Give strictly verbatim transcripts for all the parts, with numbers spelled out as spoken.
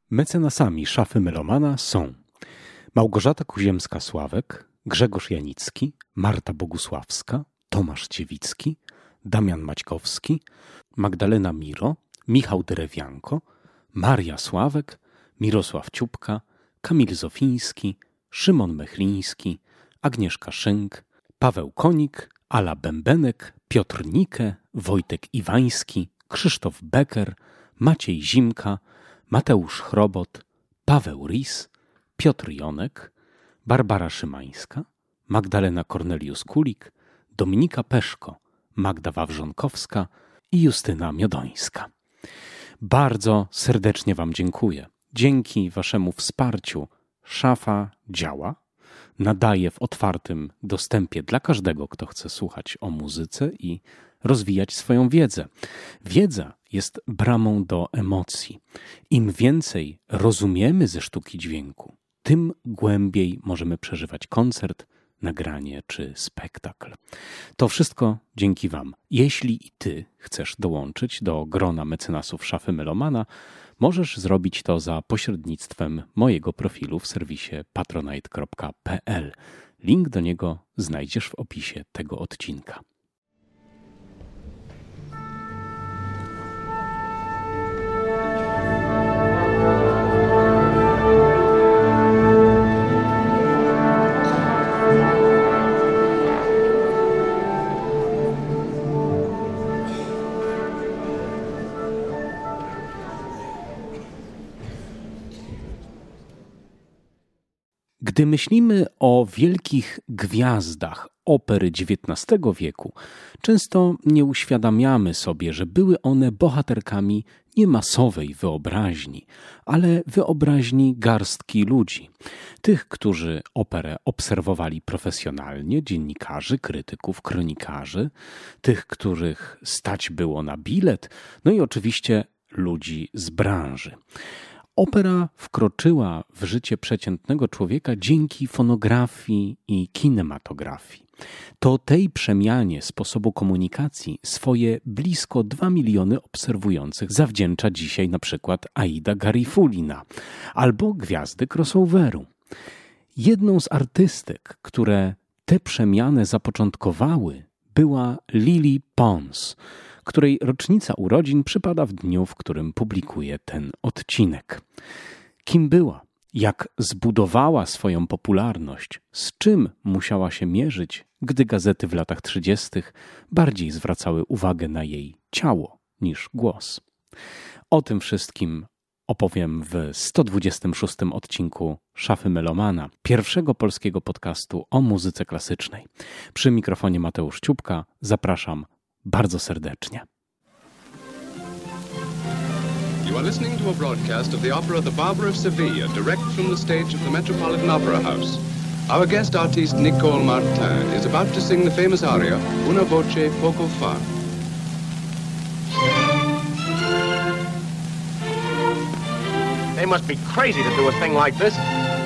Mecenasami Szafy Melomana są Małgorzata Kuziemska-Sławek, Grzegorz Janicki, Marta Bogusławska, Tomasz Ciewicki, Damian Maćkowski, Magdalena Miro, Michał Derewianko, Maria Sławek, Mirosław Ciupka, Kamil Zofiński, Szymon Mechliński, Agnieszka Szynk, Paweł Konik, Ala Bębenek, Piotr Nike, Wojtek Iwański, Krzysztof Becker, Maciej Zimka, Mateusz Chrobot, Paweł Ris, Piotr Jonek, Barbara Szymańska, Magdalena Kornelius-Kulik, Dominika Peszko, Magda Wawrzonkowska i Justyna Miodońska. Bardzo serdecznie Wam dziękuję. Dzięki Waszemu wsparciu Szafa działa, nadaje w otwartym dostępie dla każdego, kto chce słuchać o muzyce i rozwijać swoją wiedzę. Wiedza jest bramą do emocji. Im więcej rozumiemy ze sztuki dźwięku, tym głębiej możemy przeżywać koncert, nagranie czy spektakl. To wszystko dzięki Wam. Jeśli i Ty chcesz dołączyć do grona mecenasów Szafy Melomana, możesz zrobić to za pośrednictwem mojego profilu w serwisie patronite kropka p l. Link do niego znajdziesz w opisie tego odcinka. Gdy myślimy o wielkich gwiazdach opery dziewiętnastego wieku, często nie uświadamiamy sobie, że były one bohaterkami nie masowej wyobraźni, ale wyobraźni garstki ludzi. Tych, którzy operę obserwowali profesjonalnie, dziennikarzy, krytyków, kronikarzy, tych, których stać było na bilet, no i oczywiście ludzi z branży. Opera wkroczyła w życie przeciętnego człowieka dzięki fonografii i kinematografii. To tej przemianie sposobu komunikacji swoje blisko dwa miliony obserwujących zawdzięcza dzisiaj na przykład Aida Garifulina albo gwiazdy crossoveru. Jedną z artystek, które tę przemianę zapoczątkowały, była Lily Pons, której rocznica urodzin przypada w dniu, w którym publikuję ten odcinek. Kim była? Jak zbudowała swoją popularność? Z czym musiała się mierzyć, gdy gazety w latach trzydziestych bardziej zwracały uwagę na jej ciało niż głos? O tym wszystkim opowiem w sto dwudziestym szóstym odcinku Szafy Melomana, pierwszego polskiego podcastu o muzyce klasycznej. Przy mikrofonie Mateusz Ciupka zapraszam bardzo serdecznie. You are listening to a broadcast of the opera The Barber of Sevilla, direct from the stage of the Metropolitan Opera House. Our guest artist Nicole Martin is about to sing the famous aria Una voce poco fa. They must be crazy to do a thing like this.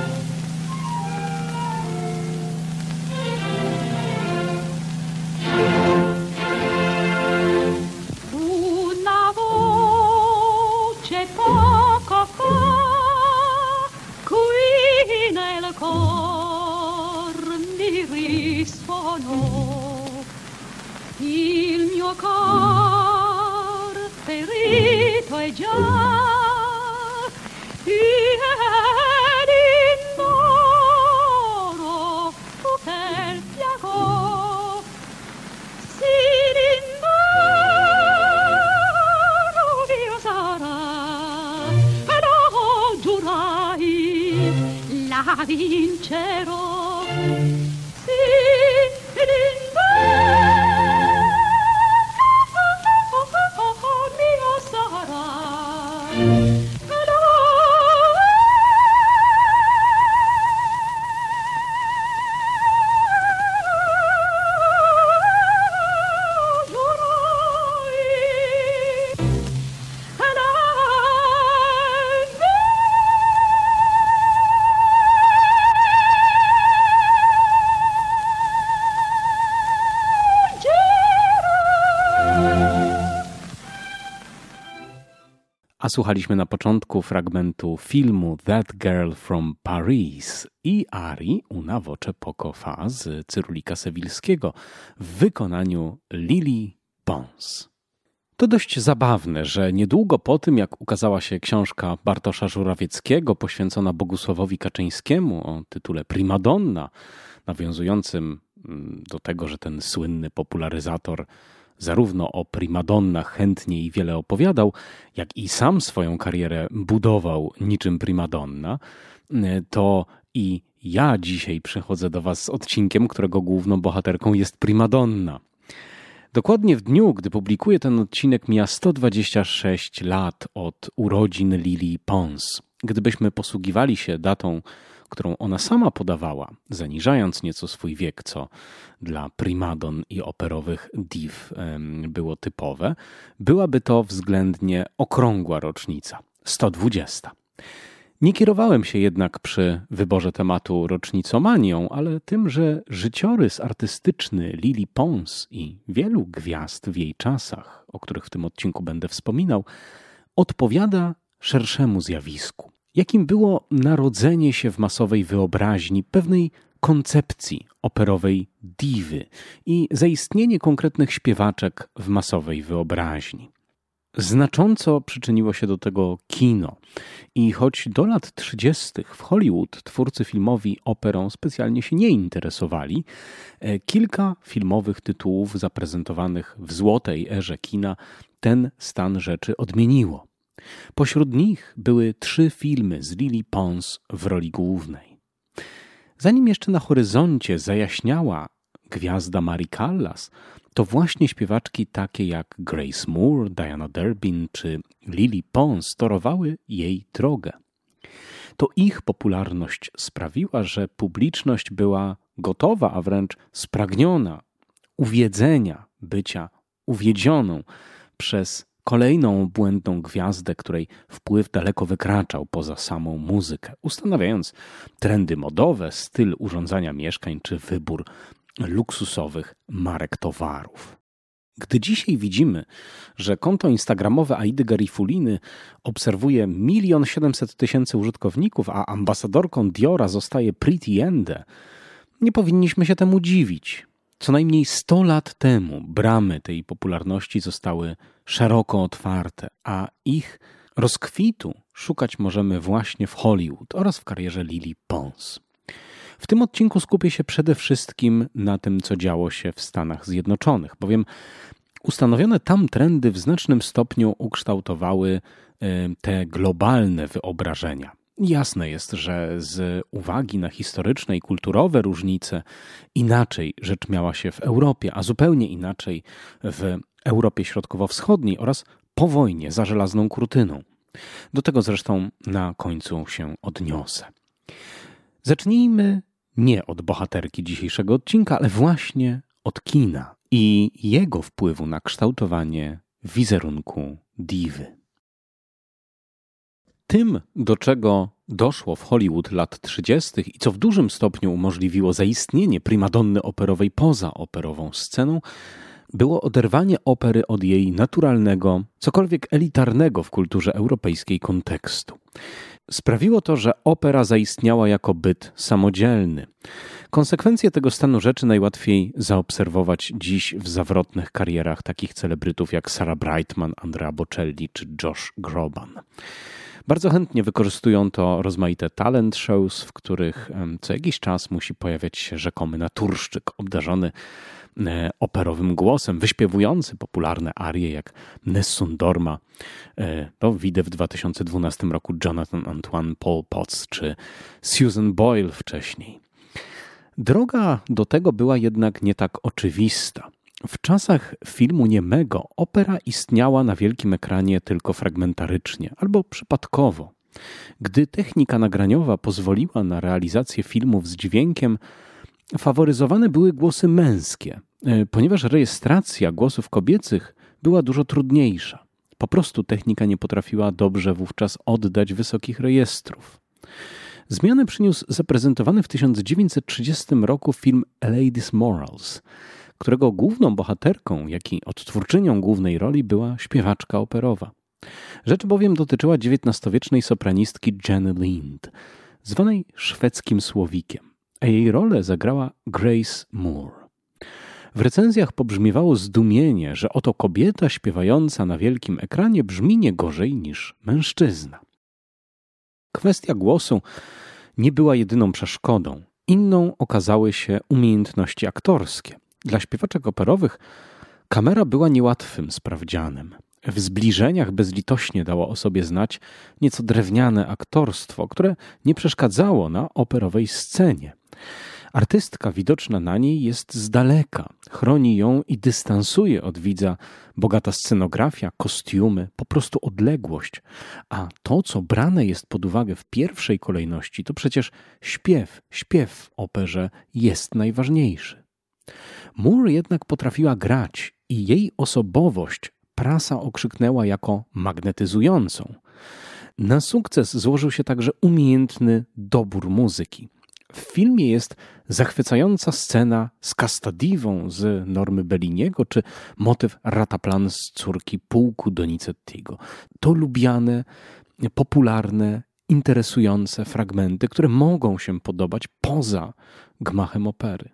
Il mio cor ferito è già ed indoro per fiaco si l'indoro io sarà ed ho giurai la vincerò. słuchaliśmy na początku fragmentu filmu That Girl from Paris i arii Una voce poco fa z Cyrulika Sewilskiego w wykonaniu Lily Pons. To dość zabawne, że niedługo po tym, jak ukazała się książka Bartosza Żurawieckiego poświęcona Bogusławowi Kaczyńskiemu o tytule Primadonna, nawiązującym do tego, że ten słynny popularyzator zarówno o primadonnach chętnie i wiele opowiadał, jak i sam swoją karierę budował niczym primadonna, to i ja dzisiaj przychodzę do Was z odcinkiem, którego główną bohaterką jest primadonna. Dokładnie w dniu, gdy publikuję ten odcinek, mija sto dwadzieścia sześć lat od urodzin Lily Pons. Gdybyśmy posługiwali się datą, którą ona sama podawała, zaniżając nieco swój wiek, co dla primadon i operowych div było typowe, byłaby to względnie okrągła rocznica, sto dwudziesta. Nie kierowałem się jednak przy wyborze tematu rocznicomanią, ale tym, że życiorys artystyczny Lily Pons i wielu gwiazd w jej czasach, o których w tym odcinku będę wspominał, odpowiada szerszemu zjawisku, jakim było narodzenie się w masowej wyobraźni pewnej koncepcji operowej diwy i zaistnienie konkretnych śpiewaczek w masowej wyobraźni. Znacząco przyczyniło się do tego kino i choć do lat trzydziestych w Hollywood twórcy filmowi operą specjalnie się nie interesowali, kilka filmowych tytułów zaprezentowanych w złotej erze kina ten stan rzeczy odmieniło. Pośród nich były trzy filmy z Lily Pons w roli głównej. Zanim jeszcze na horyzoncie zajaśniała gwiazda Mary Callas, to właśnie śpiewaczki takie jak Grace Moore, Diana Durbin czy Lily Pons torowały jej drogę. To ich popularność sprawiła, że publiczność była gotowa, a wręcz spragniona uwiedzenia, bycia uwiedzioną przez kolejną błędną gwiazdę, której wpływ daleko wykraczał poza samą muzykę, ustanawiając trendy modowe, styl urządzania mieszkań czy wybór luksusowych marek towarów. Gdy dzisiaj widzimy, że konto instagramowe Aidy Garifuliny obserwuje milion siedemset tysięcy użytkowników, a ambasadorką Diora zostaje Pretty Ende, nie powinniśmy się temu dziwić. Co najmniej sto lat temu bramy tej popularności zostały szeroko otwarte, a ich rozkwitu szukać możemy właśnie w Hollywood oraz w karierze Lily Pons. W tym odcinku skupię się przede wszystkim na tym, co działo się w Stanach Zjednoczonych, bowiem ustanowione tam trendy w znacznym stopniu ukształtowały te globalne wyobrażenia. Jasne jest, że z uwagi na historyczne i kulturowe różnice inaczej rzecz miała się w Europie, a zupełnie inaczej w Europie Środkowo-Wschodniej oraz po wojnie za żelazną kurtyną. Do tego zresztą na końcu się odniosę. Zacznijmy nie od bohaterki dzisiejszego odcinka, ale właśnie od kina i jego wpływu na kształtowanie wizerunku diwy. Tym, do czego doszło w Hollywood lat trzydziestych i co w dużym stopniu umożliwiło zaistnienie primadonny operowej poza operową sceną, było oderwanie opery od jej naturalnego, cokolwiek elitarnego w kulturze europejskiej kontekstu. Sprawiło to, że opera zaistniała jako byt samodzielny. Konsekwencje tego stanu rzeczy najłatwiej zaobserwować dziś w zawrotnych karierach takich celebrytów jak Sarah Brightman, Andrea Bocelli czy Josh Groban. Bardzo chętnie wykorzystują to rozmaite talent shows, w których co jakiś czas musi pojawiać się rzekomy naturszczyk obdarzony operowym głosem, wyśpiewujący popularne arie jak Nessun Dorma, to widzę w dwa tysiące dwunastym roku Jonathan Antoine Paul Potts czy Susan Boyle wcześniej. Droga do tego była jednak nie tak oczywista. W czasach filmu niemego opera istniała na wielkim ekranie tylko fragmentarycznie albo przypadkowo. Gdy technika nagraniowa pozwoliła na realizację filmów z dźwiękiem, faworyzowane były głosy męskie, ponieważ rejestracja głosów kobiecych była dużo trudniejsza. Po prostu technika nie potrafiła dobrze wówczas oddać wysokich rejestrów. Zmianę przyniósł zaprezentowany w tysiąc dziewięćset trzydziestym roku film A Lady's Morals, którego główną bohaterką, jak i odtwórczynią głównej roli była śpiewaczka operowa. Rzecz bowiem dotyczyła dziewiętnastowiecznej sopranistki Jenny Lind, zwanej szwedzkim słowikiem, a jej rolę zagrała Grace Moore. W recenzjach pobrzmiewało zdumienie, że oto kobieta śpiewająca na wielkim ekranie brzmi nie gorzej niż mężczyzna. Kwestia głosu nie była jedyną przeszkodą. Inną okazały się umiejętności aktorskie. Dla śpiewaczek operowych kamera była niełatwym sprawdzianem. W zbliżeniach bezlitośnie dało o sobie znać nieco drewniane aktorstwo, które nie przeszkadzało na operowej scenie. Artystka widoczna na niej jest z daleka, chroni ją i dystansuje od widza bogata scenografia, kostiumy, po prostu odległość. A to, co brane jest pod uwagę w pierwszej kolejności, to przecież śpiew. Śpiew w operze jest najważniejszy. Moore jednak potrafiła grać i jej osobowość prasa okrzyknęła jako magnetyzującą. Na sukces złożył się także umiejętny dobór muzyki. W filmie jest zachwycająca scena z Castadiwą z Normy Belliniego, czy motyw Rataplan z Córki pułku Donizettiego. To lubiane, popularne, interesujące fragmenty, które mogą się podobać poza gmachem opery.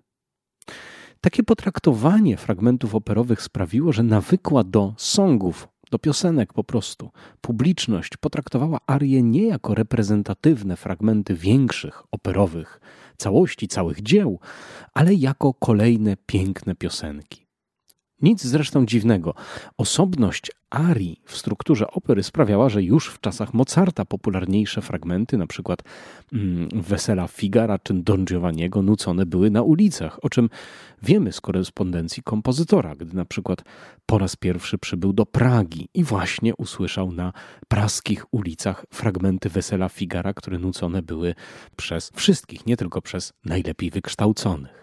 Takie potraktowanie fragmentów operowych sprawiło, że nawykła do songów, do piosenek po prostu, publiczność potraktowała arie nie jako reprezentatywne fragmenty większych operowych całości, całych dzieł, ale jako kolejne piękne piosenki. Nic zresztą dziwnego. Osobność arii w strukturze opery sprawiała, że już w czasach Mozarta popularniejsze fragmenty, na przykład mm, Wesela Figara czy Don Giovanniego, nucone były na ulicach, o czym wiemy z korespondencji kompozytora, gdy na przykład po raz pierwszy przybył do Pragi i właśnie usłyszał na praskich ulicach fragmenty Wesela Figara, które nucone były przez wszystkich, nie tylko przez najlepiej wykształconych.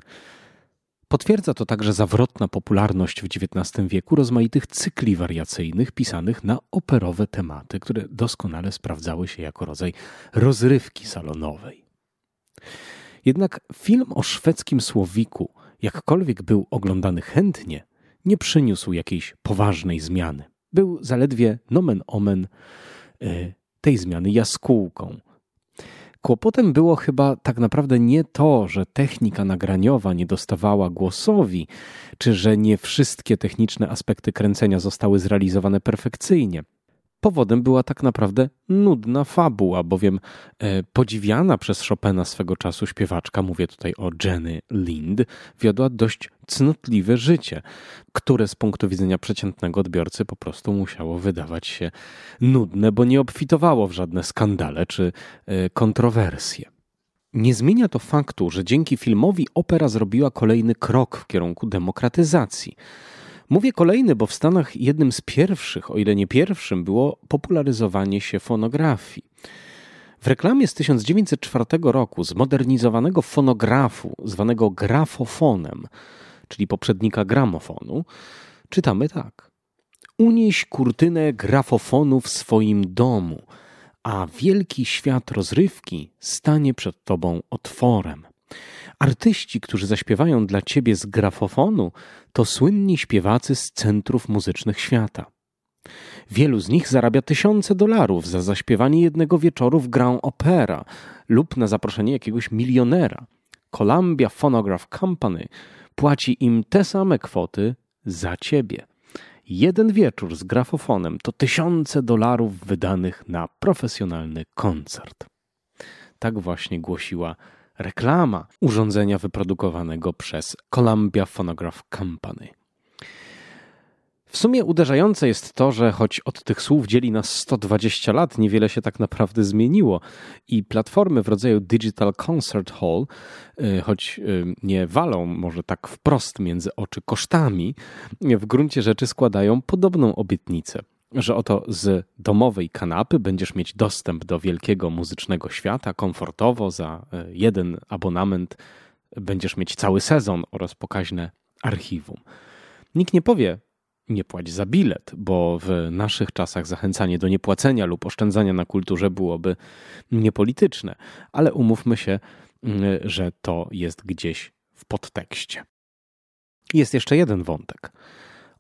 Potwierdza to także zawrotna popularność w dziewiętnastym wieku rozmaitych cykli wariacyjnych pisanych na operowe tematy, które doskonale sprawdzały się jako rodzaj rozrywki salonowej. Jednak film o szwedzkim słowiku, jakkolwiek był oglądany chętnie, nie przyniósł jakiejś poważnej zmiany. Był zaledwie nomen omen tej zmiany jaskółką. Kłopotem było chyba tak naprawdę nie to, że technika nagraniowa nie dostawała głosowi, czy że nie wszystkie techniczne aspekty kręcenia zostały zrealizowane perfekcyjnie. Powodem była tak naprawdę nudna fabuła, bowiem e, podziwiana przez Chopina swego czasu śpiewaczka, mówię tutaj o Jenny Lind, wiodła dość cnotliwe życie, które z punktu widzenia przeciętnego odbiorcy po prostu musiało wydawać się nudne, bo nie obfitowało w żadne skandale czy e, kontrowersje. Nie zmienia to faktu, że dzięki filmowi opera zrobiła kolejny krok w kierunku demokratyzacji. Mówię kolejny, bo w Stanach jednym z pierwszych, o ile nie pierwszym, było popularyzowanie się fonografii. W reklamie z tysiąc dziewięćset czwartego roku zmodernizowanego fonografu, zwanego grafofonem, czyli poprzednika gramofonu, czytamy tak. Unieś kurtynę grafofonu w swoim domu, a wielki świat rozrywki stanie przed tobą otworem. Artyści, którzy zaśpiewają dla ciebie z grafofonu, to słynni śpiewacy z centrów muzycznych świata. Wielu z nich zarabia tysiące dolarów za zaśpiewanie jednego wieczoru w Grand Opera lub na zaproszenie jakiegoś milionera. Columbia Phonograph Company płaci im te same kwoty za ciebie. Jeden wieczór z grafofonem to tysiące dolarów wydanych na profesjonalny koncert. Tak właśnie głosiła reklama urządzenia wyprodukowanego przez Columbia Phonograph Company. W sumie uderzające jest to, że choć od tych słów dzieli nas sto dwadzieścia lat, niewiele się tak naprawdę zmieniło i platformy w rodzaju Digital Concert Hall, choć nie walą może tak wprost między oczy kosztami, w gruncie rzeczy składają podobną obietnicę, że oto z domowej kanapy będziesz mieć dostęp do wielkiego muzycznego świata komfortowo, za jeden abonament będziesz mieć cały sezon oraz pokaźne archiwum. Nikt nie powie, nie płać za bilet, bo w naszych czasach zachęcanie do niepłacenia lub oszczędzania na kulturze byłoby niepolityczne, ale umówmy się, że to jest gdzieś w podtekście. Jest jeszcze jeden wątek.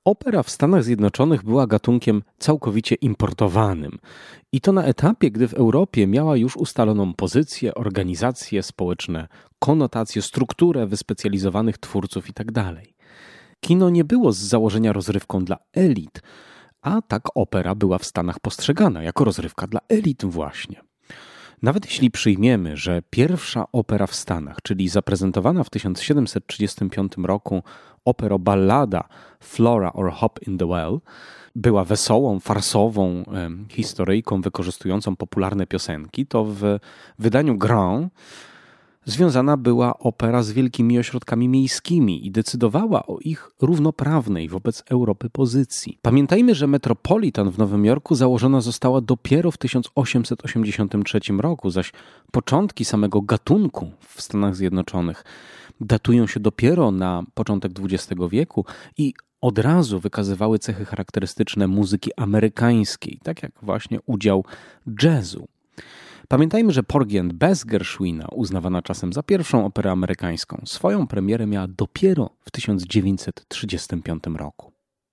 Opera w Stanach Zjednoczonych była gatunkiem całkowicie importowanym. I to na etapie, gdy w Europie miała już ustaloną pozycję, organizacje społeczne, konotacje, strukturę wyspecjalizowanych twórców itd. Kino nie było z założenia rozrywką dla elit, a tak opera była w Stanach postrzegana jako rozrywka dla elit właśnie. Nawet jeśli przyjmiemy, że pierwsza opera w Stanach, czyli zaprezentowana w tysiąc siedemset trzydziestym piątym roku operoballada Flora or Hop in the Well, była wesołą, farsową e, historyjką wykorzystującą popularne piosenki, to w wydaniu Grand związana była opera z wielkimi ośrodkami miejskimi i decydowała o ich równoprawnej wobec Europy pozycji. Pamiętajmy, że Metropolitan w Nowym Jorku założona została dopiero w tysiąc osiemset osiemdziesiątym trzecim roku, zaś początki samego gatunku w Stanach Zjednoczonych datują się dopiero na początek dwudziestego wieku i od razu wykazywały cechy charakterystyczne muzyki amerykańskiej, tak jak właśnie udział jazzu. Pamiętajmy, że Porgy and Bess Gershwina, uznawana czasem za pierwszą operę amerykańską, swoją premierę miała dopiero w tysiąc dziewięćset trzydziestym piątym roku.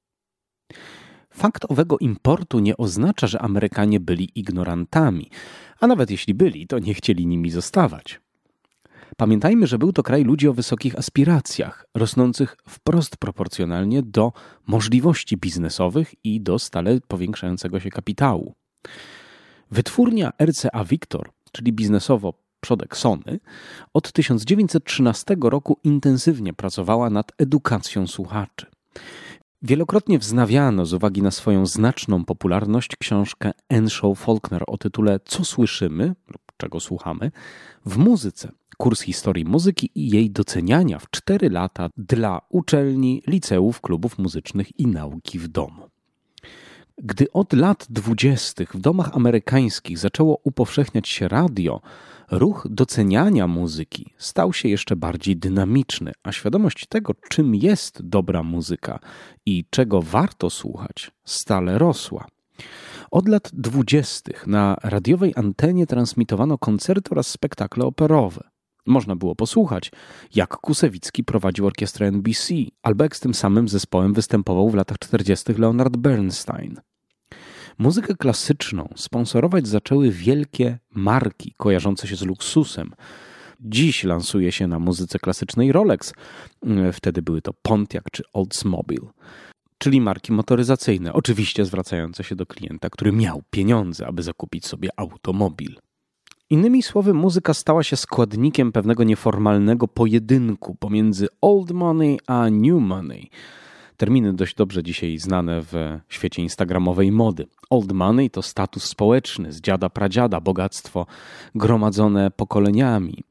Fakt owego importu nie oznacza, że Amerykanie byli ignorantami, a nawet jeśli byli, to nie chcieli nimi zostawać. Pamiętajmy, że był to kraj ludzi o wysokich aspiracjach, rosnących wprost proporcjonalnie do możliwości biznesowych i do stale powiększającego się kapitału. Wytwórnia R C A Victor, czyli biznesowo przodek Sony, od tysiąc dziewięćset trzynastego roku intensywnie pracowała nad edukacją słuchaczy. Wielokrotnie wznawiano z uwagi na swoją znaczną popularność książkę Anne Shaw Faulkner o tytule Co słyszymy lub czego słuchamy w muzyce. Kurs historii muzyki i jej doceniania w cztery lata dla uczelni, liceów, klubów muzycznych i nauki w domu. Gdy od lat dwudziestych w domach amerykańskich zaczęło upowszechniać się radio, ruch doceniania muzyki stał się jeszcze bardziej dynamiczny, a świadomość tego, czym jest dobra muzyka i czego warto słuchać, stale rosła. Od lat dwudziestych na radiowej antenie transmitowano koncerty oraz spektakle operowe. Można było posłuchać, jak Kusewicki prowadził orkiestrę N B C, albo jak z tym samym zespołem występował w latach czterdziestych Leonard Bernstein. Muzykę klasyczną sponsorować zaczęły wielkie marki kojarzące się z luksusem. Dziś lansuje się na muzyce klasycznej Rolex, wtedy były to Pontiac czy Oldsmobile, czyli marki motoryzacyjne, oczywiście zwracające się do klienta, który miał pieniądze, aby zakupić sobie automobil. Innymi słowy, muzyka stała się składnikiem pewnego nieformalnego pojedynku pomiędzy old money a new money. Terminy dość dobrze dzisiaj znane w świecie instagramowej mody. Old money to status społeczny z dziada pradziada, bogactwo gromadzone pokoleniami.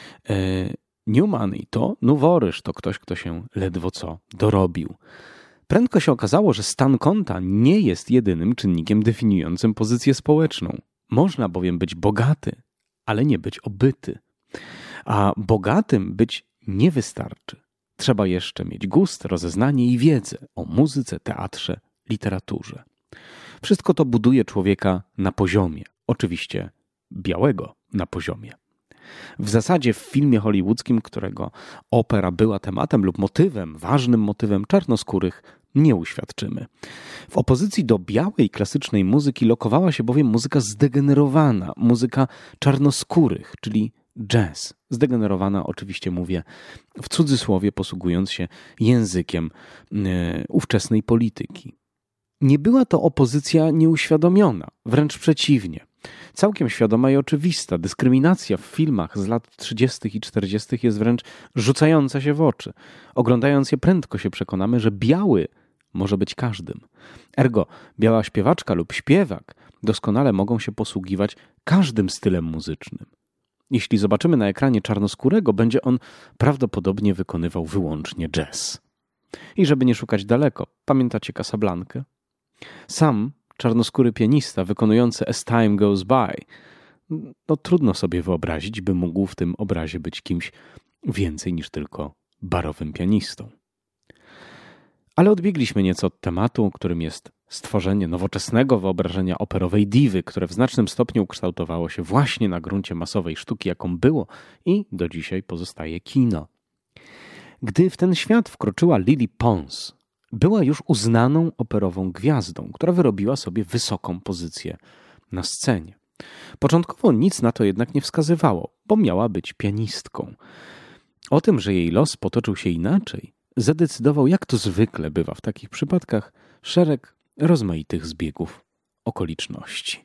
New money to noworyż, to ktoś, kto się ledwo co dorobił. Prędko się okazało, że stan konta nie jest jedynym czynnikiem definiującym pozycję społeczną. Można bowiem być bogaty, ale nie być obyty. A bogatym być nie wystarczy. Trzeba jeszcze mieć gust, rozeznanie i wiedzę o muzyce, teatrze, literaturze. Wszystko to buduje człowieka na poziomie, oczywiście białego na poziomie. W zasadzie w filmie hollywoodzkim, którego opera była tematem lub motywem, ważnym motywem, czarnoskórych nie uświadczymy. W opozycji do białej klasycznej muzyki lokowała się bowiem muzyka zdegenerowana, muzyka czarnoskórych, czyli jazz. Zdegenerowana oczywiście mówię w cudzysłowie, posługując się językiem yy, ówczesnej polityki. Nie była to opozycja nieuświadomiona, wręcz przeciwnie. Całkiem świadoma i oczywista. Dyskryminacja w filmach z lat trzydziestych i czterdziestych jest wręcz rzucająca się w oczy. Oglądając je prędko się przekonamy, że biały może być każdym. Ergo, biała śpiewaczka lub śpiewak doskonale mogą się posługiwać każdym stylem muzycznym. Jeśli zobaczymy na ekranie czarnoskórego, będzie on prawdopodobnie wykonywał wyłącznie jazz. I żeby nie szukać daleko, pamiętacie Casablankę? Sam czarnoskóry pianista wykonujący As Time Goes By, no trudno sobie wyobrazić, by mógł w tym obrazie być kimś więcej niż tylko barowym pianistą. Ale odbiegliśmy nieco od tematu, którym jest stworzenie nowoczesnego wyobrażenia operowej diwy, które w znacznym stopniu ukształtowało się właśnie na gruncie masowej sztuki, jaką było i do dzisiaj pozostaje kino. Gdy w ten świat wkroczyła Lily Pons, była już uznaną operową gwiazdą, która wyrobiła sobie wysoką pozycję na scenie. Początkowo nic na to jednak nie wskazywało, bo miała być pianistką. O tym, że jej los potoczył się inaczej, zadecydował, jak to zwykle bywa w takich przypadkach, szereg rozmaitych zbiegów okoliczności.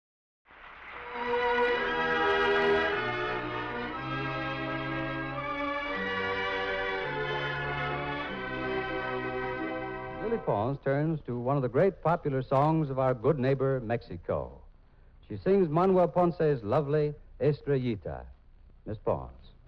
Lily Pons turns to one of the great popular songs of our good neighbor, Mexico. She sings Manuel Ponce's lovely Estrellita. Miss Pons.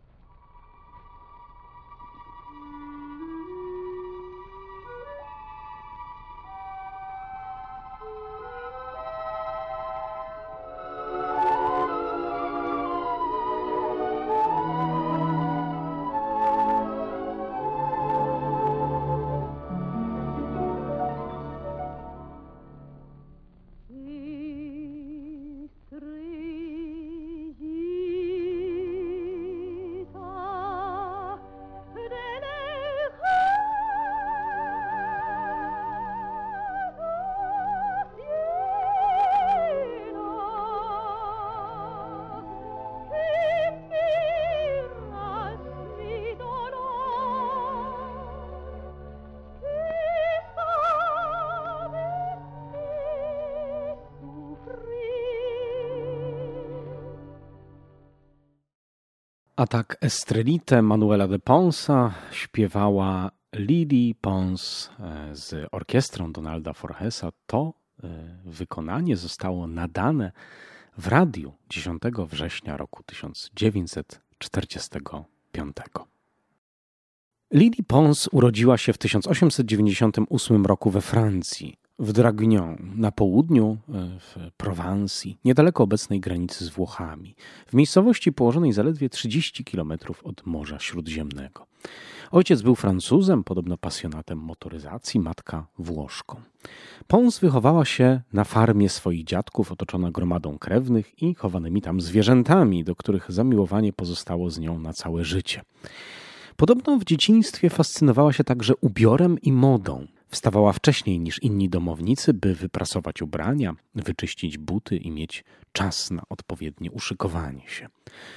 A tak Estrellitę Manuela de Ponsa śpiewała Lily Pons z orkiestrą Donalda Forgesa. To wykonanie zostało nadane w radiu dziesiątego września roku tysiąc dziewięćset czterdziestego piątego. Lily Pons urodziła się w tysiąc osiemset dziewięćdziesiątym ósmym roku we Francji, w Draguignan, na południu w Prowansji, niedaleko obecnej granicy z Włochami, w miejscowości położonej zaledwie trzydzieści kilometrów od Morza Śródziemnego. Ojciec był Francuzem, podobno pasjonatem motoryzacji, matka Włoszką. Pons wychowała się na farmie swoich dziadków, otoczona gromadą krewnych i chowanymi tam zwierzętami, do których zamiłowanie pozostało z nią na całe życie. Podobno w dzieciństwie fascynowała się także ubiorem i modą. Wstawała wcześniej niż inni domownicy, by wyprasować ubrania, wyczyścić buty i mieć czas na odpowiednie uszykowanie się.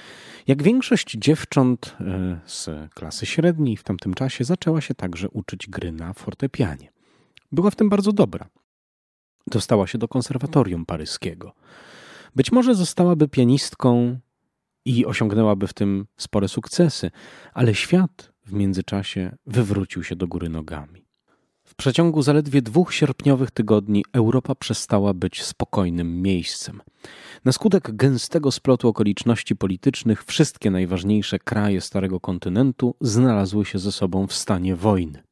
Jak większość dziewcząt z klasy średniej w tamtym czasie zaczęła się także uczyć gry na fortepianie. Była w tym bardzo dobra. Dostała się do konserwatorium paryskiego. Być może zostałaby pianistką i osiągnęłaby w tym spore sukcesy, ale świat w międzyczasie wywrócił się do góry nogami. W przeciągu zaledwie dwóch sierpniowych tygodni Europa przestała być spokojnym miejscem. Na skutek gęstego splotu okoliczności politycznych wszystkie najważniejsze kraje Starego Kontynentu znalazły się ze sobą w stanie wojny.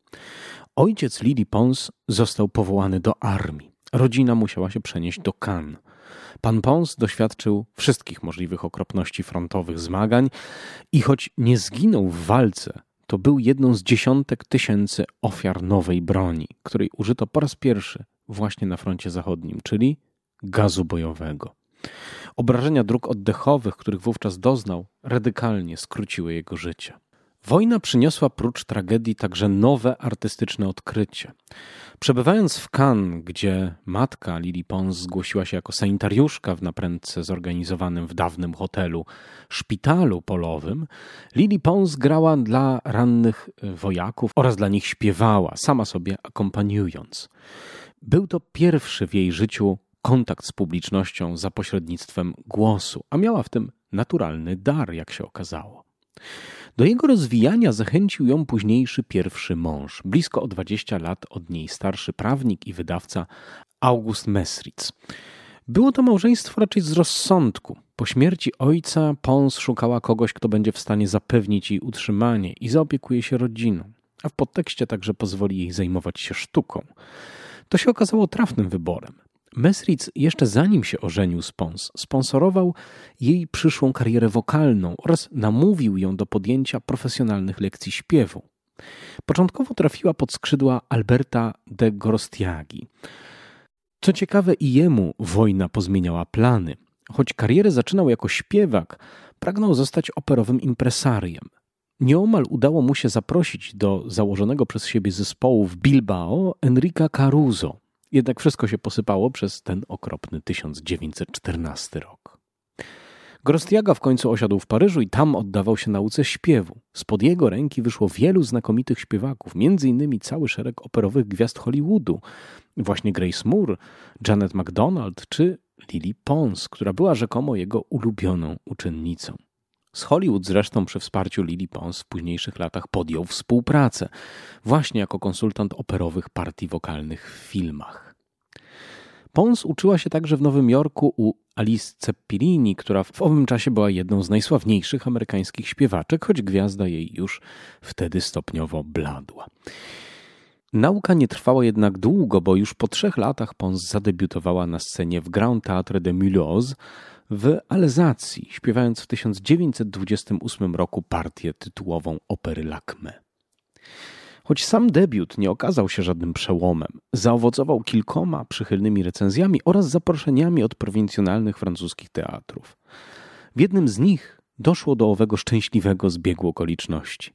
Ojciec Lily Pons został powołany do armii. Rodzina musiała się przenieść do Cannes. Pan Pons doświadczył wszystkich możliwych okropności frontowych zmagań i choć nie zginął w walce, to był jedną z dziesiątek tysięcy ofiar nowej broni, której użyto po raz pierwszy właśnie na froncie zachodnim, czyli gazu bojowego. Obrażenia dróg oddechowych, których wówczas doznał, radykalnie skróciły jego życie. Wojna przyniosła prócz tragedii także nowe artystyczne odkrycie. Przebywając w Cannes, gdzie matka Lily Pons zgłosiła się jako sanitariuszka w naprędce zorganizowanym w dawnym hotelu szpitalu polowym, Lily Pons grała dla rannych wojaków oraz dla nich śpiewała, sama sobie akompaniując. Był to pierwszy w jej życiu kontakt z publicznością za pośrednictwem głosu, a miała w tym naturalny dar, jak się okazało. Do jego rozwijania zachęcił ją późniejszy pierwszy mąż, blisko o dwadzieścia lat od niej starszy prawnik i wydawca August Mesritz. Było to małżeństwo raczej z rozsądku. Po śmierci ojca Pons szukała kogoś, kto będzie w stanie zapewnić jej utrzymanie i zaopiekuje się rodziną, a w podtekście także pozwoli jej zajmować się sztuką. To się okazało trafnym wyborem. Mesritz jeszcze zanim się ożenił z Pons, sponsorował jej przyszłą karierę wokalną oraz namówił ją do podjęcia profesjonalnych lekcji śpiewu. Początkowo trafiła pod skrzydła Alberta de Gorostiagi. Co ciekawe, i jemu wojna pozmieniała plany. Choć karierę zaczynał jako śpiewak, pragnął zostać operowym impresariem. Nieomal udało mu się zaprosić do założonego przez siebie zespołu w Bilbao Enrica Caruso. Jednak wszystko się posypało przez ten okropny tysiąc dziewięćset czternasty rok. Gorostiaga w końcu osiadł w Paryżu i tam oddawał się nauce śpiewu. Spod jego ręki wyszło wielu znakomitych śpiewaków, między innymi cały szereg operowych gwiazd Hollywoodu. Właśnie Grace Moore, Janet MacDonald czy Lily Pons, która była rzekomo jego ulubioną uczennicą. Z Hollywood zresztą przy wsparciu Lily Pons w późniejszych latach podjął współpracę, właśnie jako konsultant operowych partii wokalnych w filmach. Pons uczyła się także w Nowym Jorku u Alice Ceppirini, która w owym czasie była jedną z najsławniejszych amerykańskich śpiewaczek, choć gwiazda jej już wtedy stopniowo bladła. Nauka nie trwała jednak długo, bo już po trzech latach Pons zadebiutowała na scenie w Grand Théâtre de Mulhouse w Alzacji, śpiewając w tysiąc dziewięćset dwudziestym ósmym roku partię tytułową opery Lakmé. Choć sam debiut nie okazał się żadnym przełomem, zaowocował kilkoma przychylnymi recenzjami oraz zaproszeniami od prowincjonalnych francuskich teatrów. W jednym z nich doszło do owego szczęśliwego zbiegu okoliczności.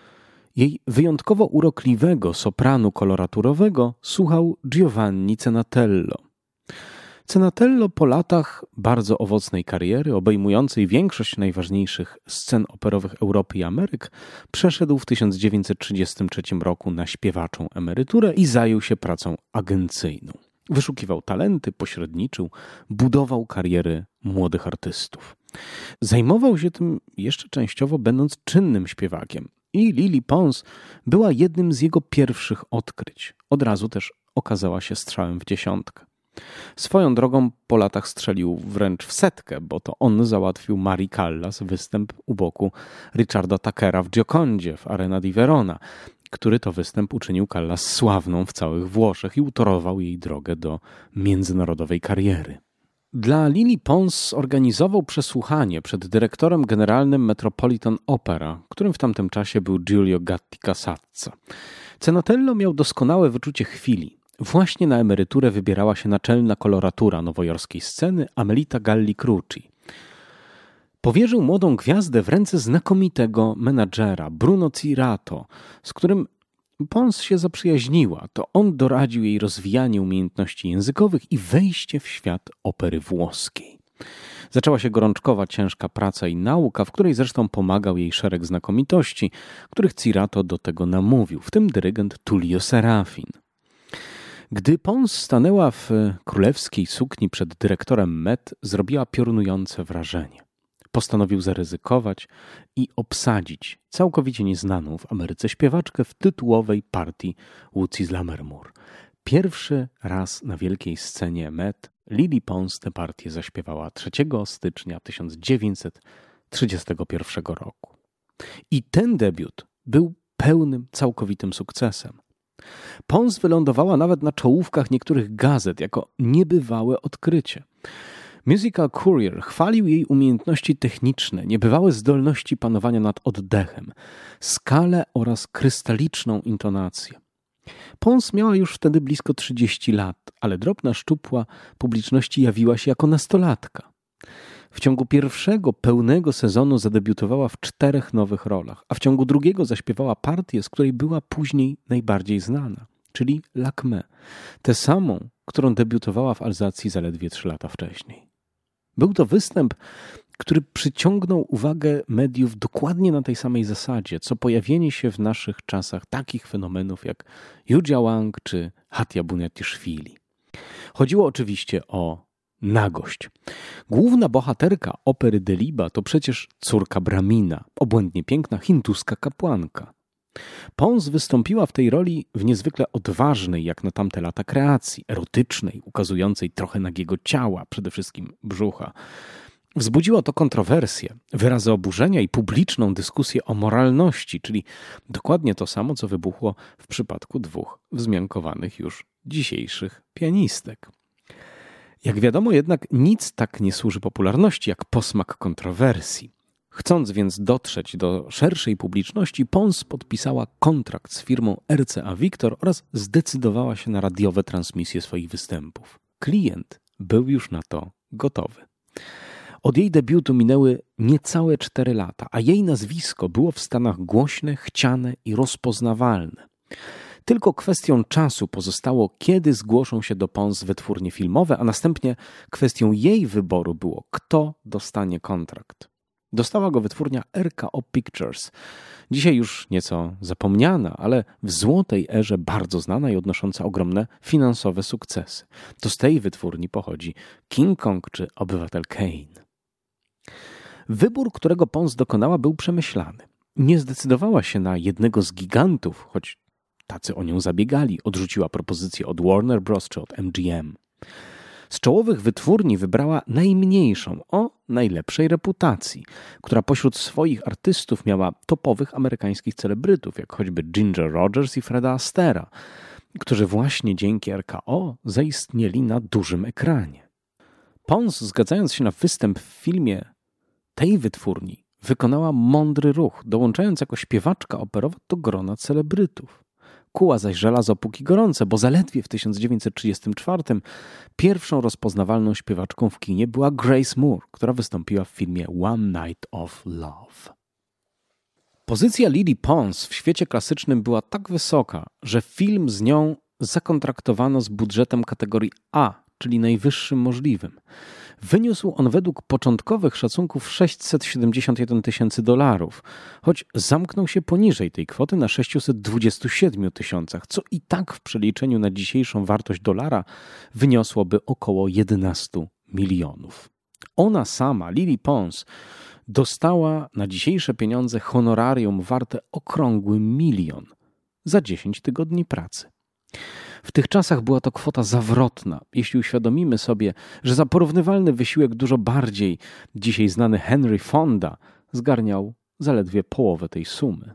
Jej wyjątkowo urokliwego sopranu koloraturowego słuchał Giovanni Cenatello. Cenatello po latach bardzo owocnej kariery, obejmującej większość najważniejszych scen operowych Europy i Ameryk, przeszedł w tysiąc dziewięćset trzydziestym trzecim roku na śpiewaczą emeryturę i zajął się pracą agencyjną. Wyszukiwał talenty, pośredniczył, budował kariery młodych artystów. Zajmował się tym jeszcze częściowo będąc czynnym śpiewakiem i Lily Pons była jednym z jego pierwszych odkryć. Od razu też okazała się strzałem w dziesiątkę. Swoją drogą po latach strzelił wręcz w setkę, bo to on załatwił Marii Callas występ u boku Richarda Tuckera w Giocondzie w Arena di Verona, który to występ uczynił Callas sławną w całych Włoszech i utorował jej drogę do międzynarodowej kariery. Dla Lily Pons zorganizował przesłuchanie przed dyrektorem generalnym Metropolitan Opera, którym w tamtym czasie był Giulio Gatti Casazza. Cenatello miał doskonałe wyczucie chwili. Właśnie na emeryturę wybierała się naczelna koloratura nowojorskiej sceny Amelita Galli-Cruci. Powierzył młodą gwiazdę w ręce znakomitego menadżera Bruno Cirato, z którym Pons się zaprzyjaźniła. To on doradził jej rozwijanie umiejętności językowych i wejście w świat opery włoskiej. Zaczęła się gorączkowa, ciężka praca i nauka, w której zresztą pomagał jej szereg znakomitości, których Cirato do tego namówił, w tym dyrygent Tullio Serafin. Gdy Pons stanęła w królewskiej sukni przed dyrektorem Met, zrobiła piorunujące wrażenie. Postanowił zaryzykować i obsadzić całkowicie nieznaną w Ameryce śpiewaczkę w tytułowej partii Łucji z Lammermoor. Pierwszy raz na wielkiej scenie Met Lily Pons tę partię zaśpiewała trzeciego stycznia tysiąc dziewięćset trzydziestego pierwszego roku. I ten debiut był pełnym, całkowitym sukcesem. Pons wylądowała nawet na czołówkach niektórych gazet jako niebywałe odkrycie. Musical Courier chwalił jej umiejętności techniczne, niebywałe zdolności panowania nad oddechem, skalę oraz krystaliczną intonację. Pons miała już wtedy blisko trzydzieści lat, ale drobna szczupła publiczności jawiła się jako nastolatka. W ciągu pierwszego pełnego sezonu zadebiutowała w czterech nowych rolach, a w ciągu drugiego zaśpiewała partię, z której była później najbardziej znana, czyli Lakmé, tę samą, którą debiutowała w Alzacji zaledwie trzy lata wcześniej. Był to występ, który przyciągnął uwagę mediów dokładnie na tej samej zasadzie, co pojawienie się w naszych czasach takich fenomenów jak Yuja Wang czy Hatia Bunetiszwili. Chodziło oczywiście o nagość. Główna bohaterka opery Deliba to przecież córka Bramina, obłędnie piękna hinduska kapłanka. Pons wystąpiła w tej roli w niezwykle odważnej, jak na tamte lata, kreacji, erotycznej, ukazującej trochę nagiego ciała, przede wszystkim brzucha. Wzbudziło to kontrowersje, wyrazy oburzenia i publiczną dyskusję o moralności, czyli dokładnie to samo, co wybuchło w przypadku dwóch wzmiankowanych już dzisiejszych pianistek. Jak wiadomo jednak nic tak nie służy popularności jak posmak kontrowersji. Chcąc więc dotrzeć do szerszej publiczności, Pons podpisała kontrakt z firmą R C A Victor oraz zdecydowała się na radiowe transmisje swoich występów. Klient był już na to gotowy. Od jej debiutu minęły niecałe cztery lata, a jej nazwisko było w Stanach głośne, chciane i rozpoznawalne. Tylko kwestią czasu pozostało, kiedy zgłoszą się do Pons wytwórnie filmowe, a następnie kwestią jej wyboru było, kto dostanie kontrakt. Dostała go wytwórnia R K O Pictures. Dzisiaj już nieco zapomniana, ale w złotej erze bardzo znana i odnosząca ogromne finansowe sukcesy. To z tej wytwórni pochodzi King Kong czy Obywatel Kane. Wybór, którego Pons dokonała, był przemyślany. Nie zdecydowała się na jednego z gigantów, choć tacy o nią zabiegali. Odrzuciła propozycję od Warner Bros. Czy od M G M. Z czołowych wytwórni wybrała najmniejszą, o najlepszej reputacji, która pośród swoich artystów miała topowych amerykańskich celebrytów, jak choćby Ginger Rogers i Freda Astera, którzy właśnie dzięki R K O zaistnieli na dużym ekranie. Pons, zgadzając się na występ w filmie tej wytwórni, wykonała mądry ruch, dołączając jako śpiewaczka operowa do grona celebrytów. Kuła zaś żelazo póki gorące, bo zaledwie w tysiąc dziewięćset trzydziestym czwartym pierwszą rozpoznawalną śpiewaczką w kinie była Grace Moore, która wystąpiła w filmie One Night of Love. Pozycja Lily Pons w świecie klasycznym była tak wysoka, że film z nią zakontraktowano z budżetem kategorii A, czyli najwyższym możliwym. Wyniósł on według początkowych szacunków sześćset siedemdziesiąt jeden tysięcy dolarów, choć zamknął się poniżej tej kwoty na sześćset dwadzieścia siedem tysiącach, co i tak w przeliczeniu na dzisiejszą wartość dolara wyniosłoby około jedenaście milionów. Ona sama, Lily Pons, dostała na dzisiejsze pieniądze honorarium warte okrągły milion za dziesięć tygodni pracy. W tych czasach była to kwota zawrotna, jeśli uświadomimy sobie, że za porównywalny wysiłek dużo bardziej dzisiaj znany Henry Fonda zgarniał zaledwie połowę tej sumy.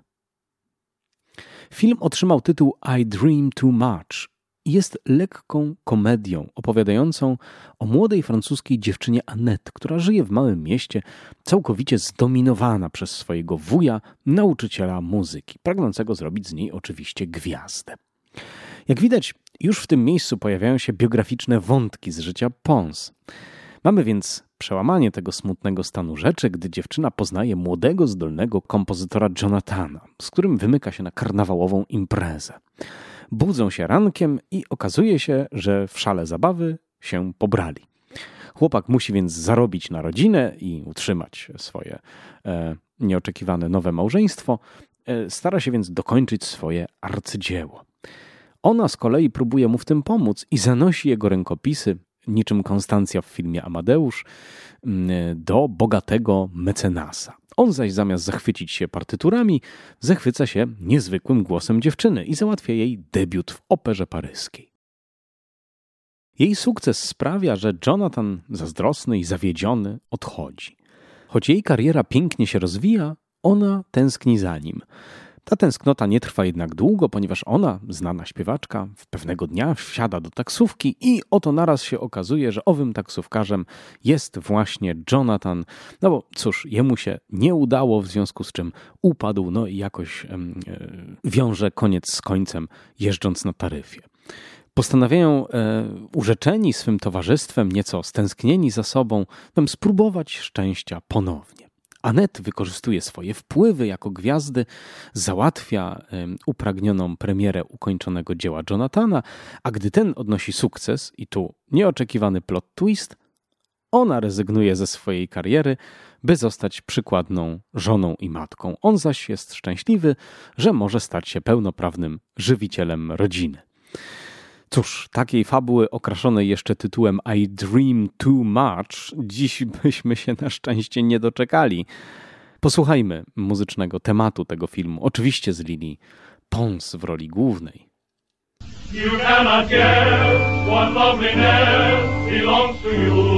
Film otrzymał tytuł I Dream Too Much i jest lekką komedią opowiadającą o młodej francuskiej dziewczynie Annette, która żyje w małym mieście, całkowicie zdominowana przez swojego wuja, nauczyciela muzyki, pragnącego zrobić z niej oczywiście gwiazdę. Jak widać, już w tym miejscu pojawiają się biograficzne wątki z życia Pons. Mamy więc przełamanie tego smutnego stanu rzeczy, gdy dziewczyna poznaje młodego, zdolnego kompozytora Jonathana, z którym wymyka się na karnawałową imprezę. Budzą się rankiem i okazuje się, że w szale zabawy się pobrali. Chłopak musi więc zarobić na rodzinę i utrzymać swoje e, nieoczekiwane nowe małżeństwo. E, stara się więc dokończyć swoje arcydzieło. Ona z kolei próbuje mu w tym pomóc i zanosi jego rękopisy, niczym Konstancja w filmie Amadeusz, do bogatego mecenasa. On zaś zamiast zachwycić się partyturami, zachwyca się niezwykłym głosem dziewczyny i załatwia jej debiut w operze paryskiej. Jej sukces sprawia, że Jonathan, zazdrosny i zawiedziony, odchodzi. Choć jej kariera pięknie się rozwija, ona tęskni za nim. Ta tęsknota nie trwa jednak długo, ponieważ ona, znana śpiewaczka, w pewnego dnia wsiada do taksówki i oto naraz się okazuje, że owym taksówkarzem jest właśnie Jonathan. No bo cóż, jemu się nie udało, w związku z czym upadł, no i jakoś e, wiąże koniec z końcem, jeżdżąc na taryfie. Postanawiają e, urzeczeni swym towarzystwem, nieco stęsknieni za sobą, spróbować szczęścia ponownie. Annette wykorzystuje swoje wpływy jako gwiazdy, załatwia um, upragnioną premierę ukończonego dzieła Jonathana, a gdy ten odnosi sukces, i tu nieoczekiwany plot twist, ona rezygnuje ze swojej kariery, by zostać przykładną żoną i matką. On zaś jest szczęśliwy, że może stać się pełnoprawnym żywicielem rodziny. Cóż, takiej fabuły okraszonej jeszcze tytułem I Dream Too Much dziś byśmy się na szczęście nie doczekali. Posłuchajmy muzycznego tematu tego filmu, oczywiście z Lily Pons w roli głównej. You cannot guess what loveliness belongs to you.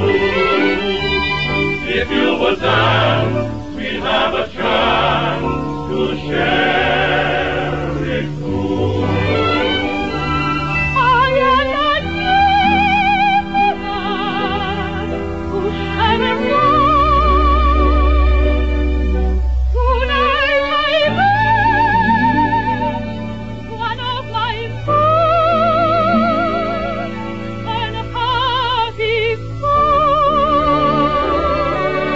If you would dance, we'd have a chance to share it too. Happy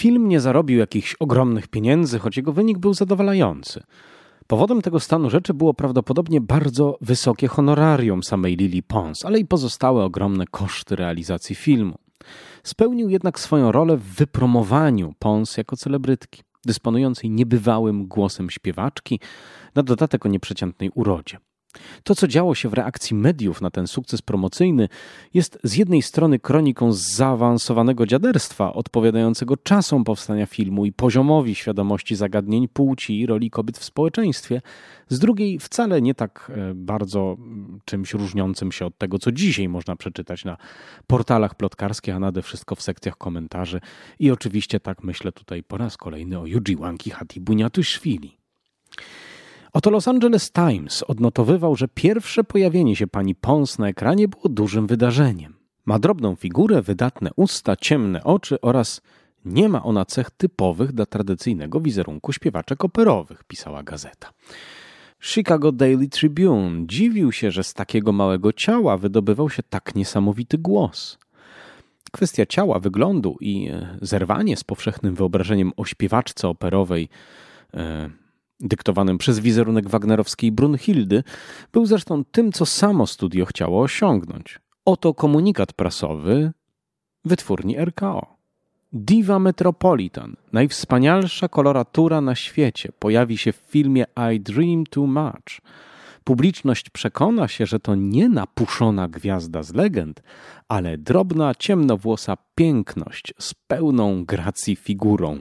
Film nie zarobił jakichś ogromnych pieniędzy, choć jego wynik był zadowalający. Powodem tego stanu rzeczy było prawdopodobnie bardzo wysokie honorarium samej Lily Pons, ale i pozostałe ogromne koszty realizacji filmu. Spełnił jednak swoją rolę w wypromowaniu Pons jako celebrytki, dysponującej niebywałym głosem śpiewaczki, na dodatek o nieprzeciętnej urodzie. To, co działo się w reakcji mediów na ten sukces promocyjny, jest z jednej strony kroniką z zaawansowanego dziaderstwa, odpowiadającego czasom powstania filmu i poziomowi świadomości zagadnień płci i roli kobiet w społeczeństwie, z drugiej wcale nie tak bardzo czymś różniącym się od tego, co dzisiaj można przeczytać na portalach plotkarskich, a nade wszystko w sekcjach komentarzy. I oczywiście tak myślę tutaj po raz kolejny o Jujiwanki Hatibuniatuszwili. Oto Los Angeles Times odnotowywał, że pierwsze pojawienie się pani Pons na ekranie było dużym wydarzeniem. Ma drobną figurę, wydatne usta, ciemne oczy oraz nie ma ona cech typowych dla tradycyjnego wizerunku śpiewaczek operowych, pisała gazeta. Chicago Daily Tribune dziwił się, że z takiego małego ciała wydobywał się tak niesamowity głos. Kwestia ciała, wyglądu i zerwanie z powszechnym wyobrażeniem o śpiewaczce operowej e, dyktowanym przez wizerunek wagnerowskiej Brunhildy, był zresztą tym, co samo studio chciało osiągnąć. Oto komunikat prasowy wytwórni R K O. Diva Metropolitan, najwspanialsza koloratura na świecie, pojawi się w filmie I Dream Too Much. Publiczność przekona się, że to nie napuszona gwiazda z legend, ale drobna, ciemnowłosa piękność z pełną gracji figurą.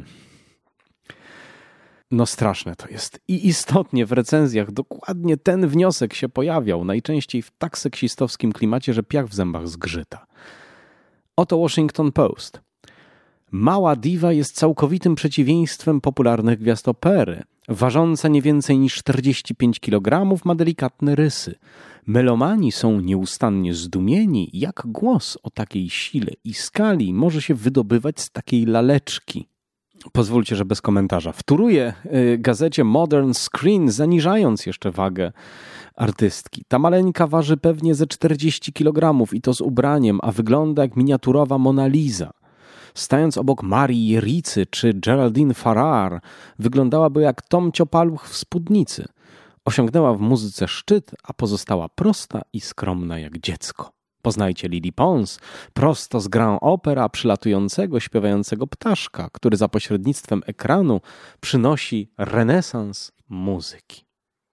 No straszne to jest. I istotnie w recenzjach dokładnie ten wniosek się pojawiał, najczęściej w tak seksistowskim klimacie, że piach w zębach zgrzyta. Oto Washington Post. Mała diwa jest całkowitym przeciwieństwem popularnych gwiazd opery. Ważąca nie więcej niż czterdzieści pięć kilogramów, ma delikatne rysy. Melomani są nieustannie zdumieni, jak głos o takiej sile i skali może się wydobywać z takiej laleczki. Pozwólcie, że bez komentarza. Wtóruję y, gazecie Modern Screen, zaniżając jeszcze wagę artystki. Ta maleńka waży pewnie ze czterdzieści kilogramów i to z ubraniem, a wygląda jak miniaturowa Mona Lisa. Stając obok Marii Jericy czy Geraldine Farrar, wyglądałaby jak Tom Ciopaluch w spódnicy. Osiągnęła w muzyce szczyt, a pozostała prosta i skromna jak dziecko. Poznajcie Lily Pons, prosto z Grand Opera, przylatującego, śpiewającego ptaszka, który za pośrednictwem ekranu przynosi renesans muzyki.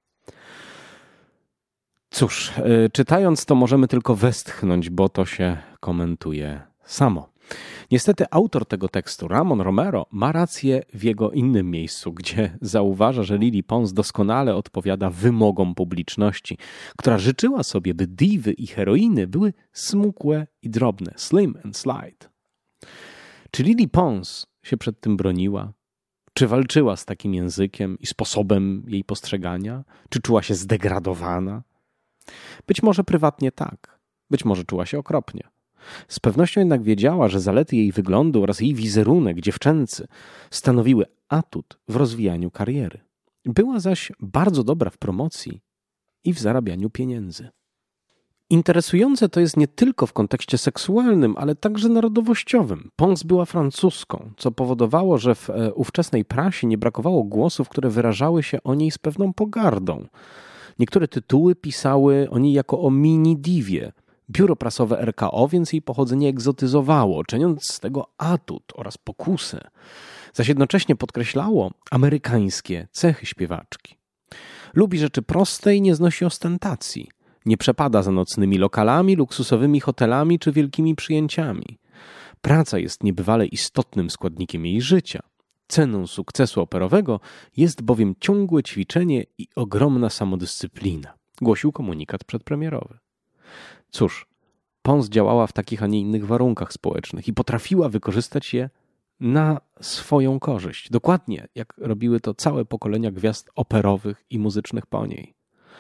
Cóż, czytając to możemy tylko westchnąć, bo to się komentuje samo. Niestety autor tego tekstu, Ramon Romero, ma rację w jego innym miejscu, gdzie zauważa, że Lily Pons doskonale odpowiada wymogom publiczności, która życzyła sobie, by diwy i heroiny były smukłe i drobne, slim and slight. Czy Lily Pons się przed tym broniła? Czy walczyła z takim językiem i sposobem jej postrzegania? Czy czuła się zdegradowana? Być może prywatnie tak, być może czuła się okropnie. Z pewnością jednak wiedziała, że zalety jej wyglądu oraz jej wizerunek dziewczęcy stanowiły atut w rozwijaniu kariery. Była zaś bardzo dobra w promocji i w zarabianiu pieniędzy. Interesujące to jest nie tylko w kontekście seksualnym, ale także narodowościowym. Pons była francuską, co powodowało, że w ówczesnej prasie nie brakowało głosów, które wyrażały się o niej z pewną pogardą. Niektóre tytuły pisały o niej jako o mini-diwie. Biuro prasowe R K O więc jej pochodzenie egzotyzowało, czyniąc z tego atut oraz pokusę. Zaś jednocześnie podkreślało amerykańskie cechy śpiewaczki. Lubi rzeczy proste i nie znosi ostentacji. Nie przepada za nocnymi lokalami, luksusowymi hotelami czy wielkimi przyjęciami. Praca jest niebywale istotnym składnikiem jej życia. Ceną sukcesu operowego jest bowiem ciągłe ćwiczenie i ogromna samodyscyplina, głosił komunikat przedpremierowy. Cóż, Pons działała w takich, a nie innych warunkach społecznych i potrafiła wykorzystać je na swoją korzyść. Dokładnie jak robiły to całe pokolenia gwiazd operowych i muzycznych po niej.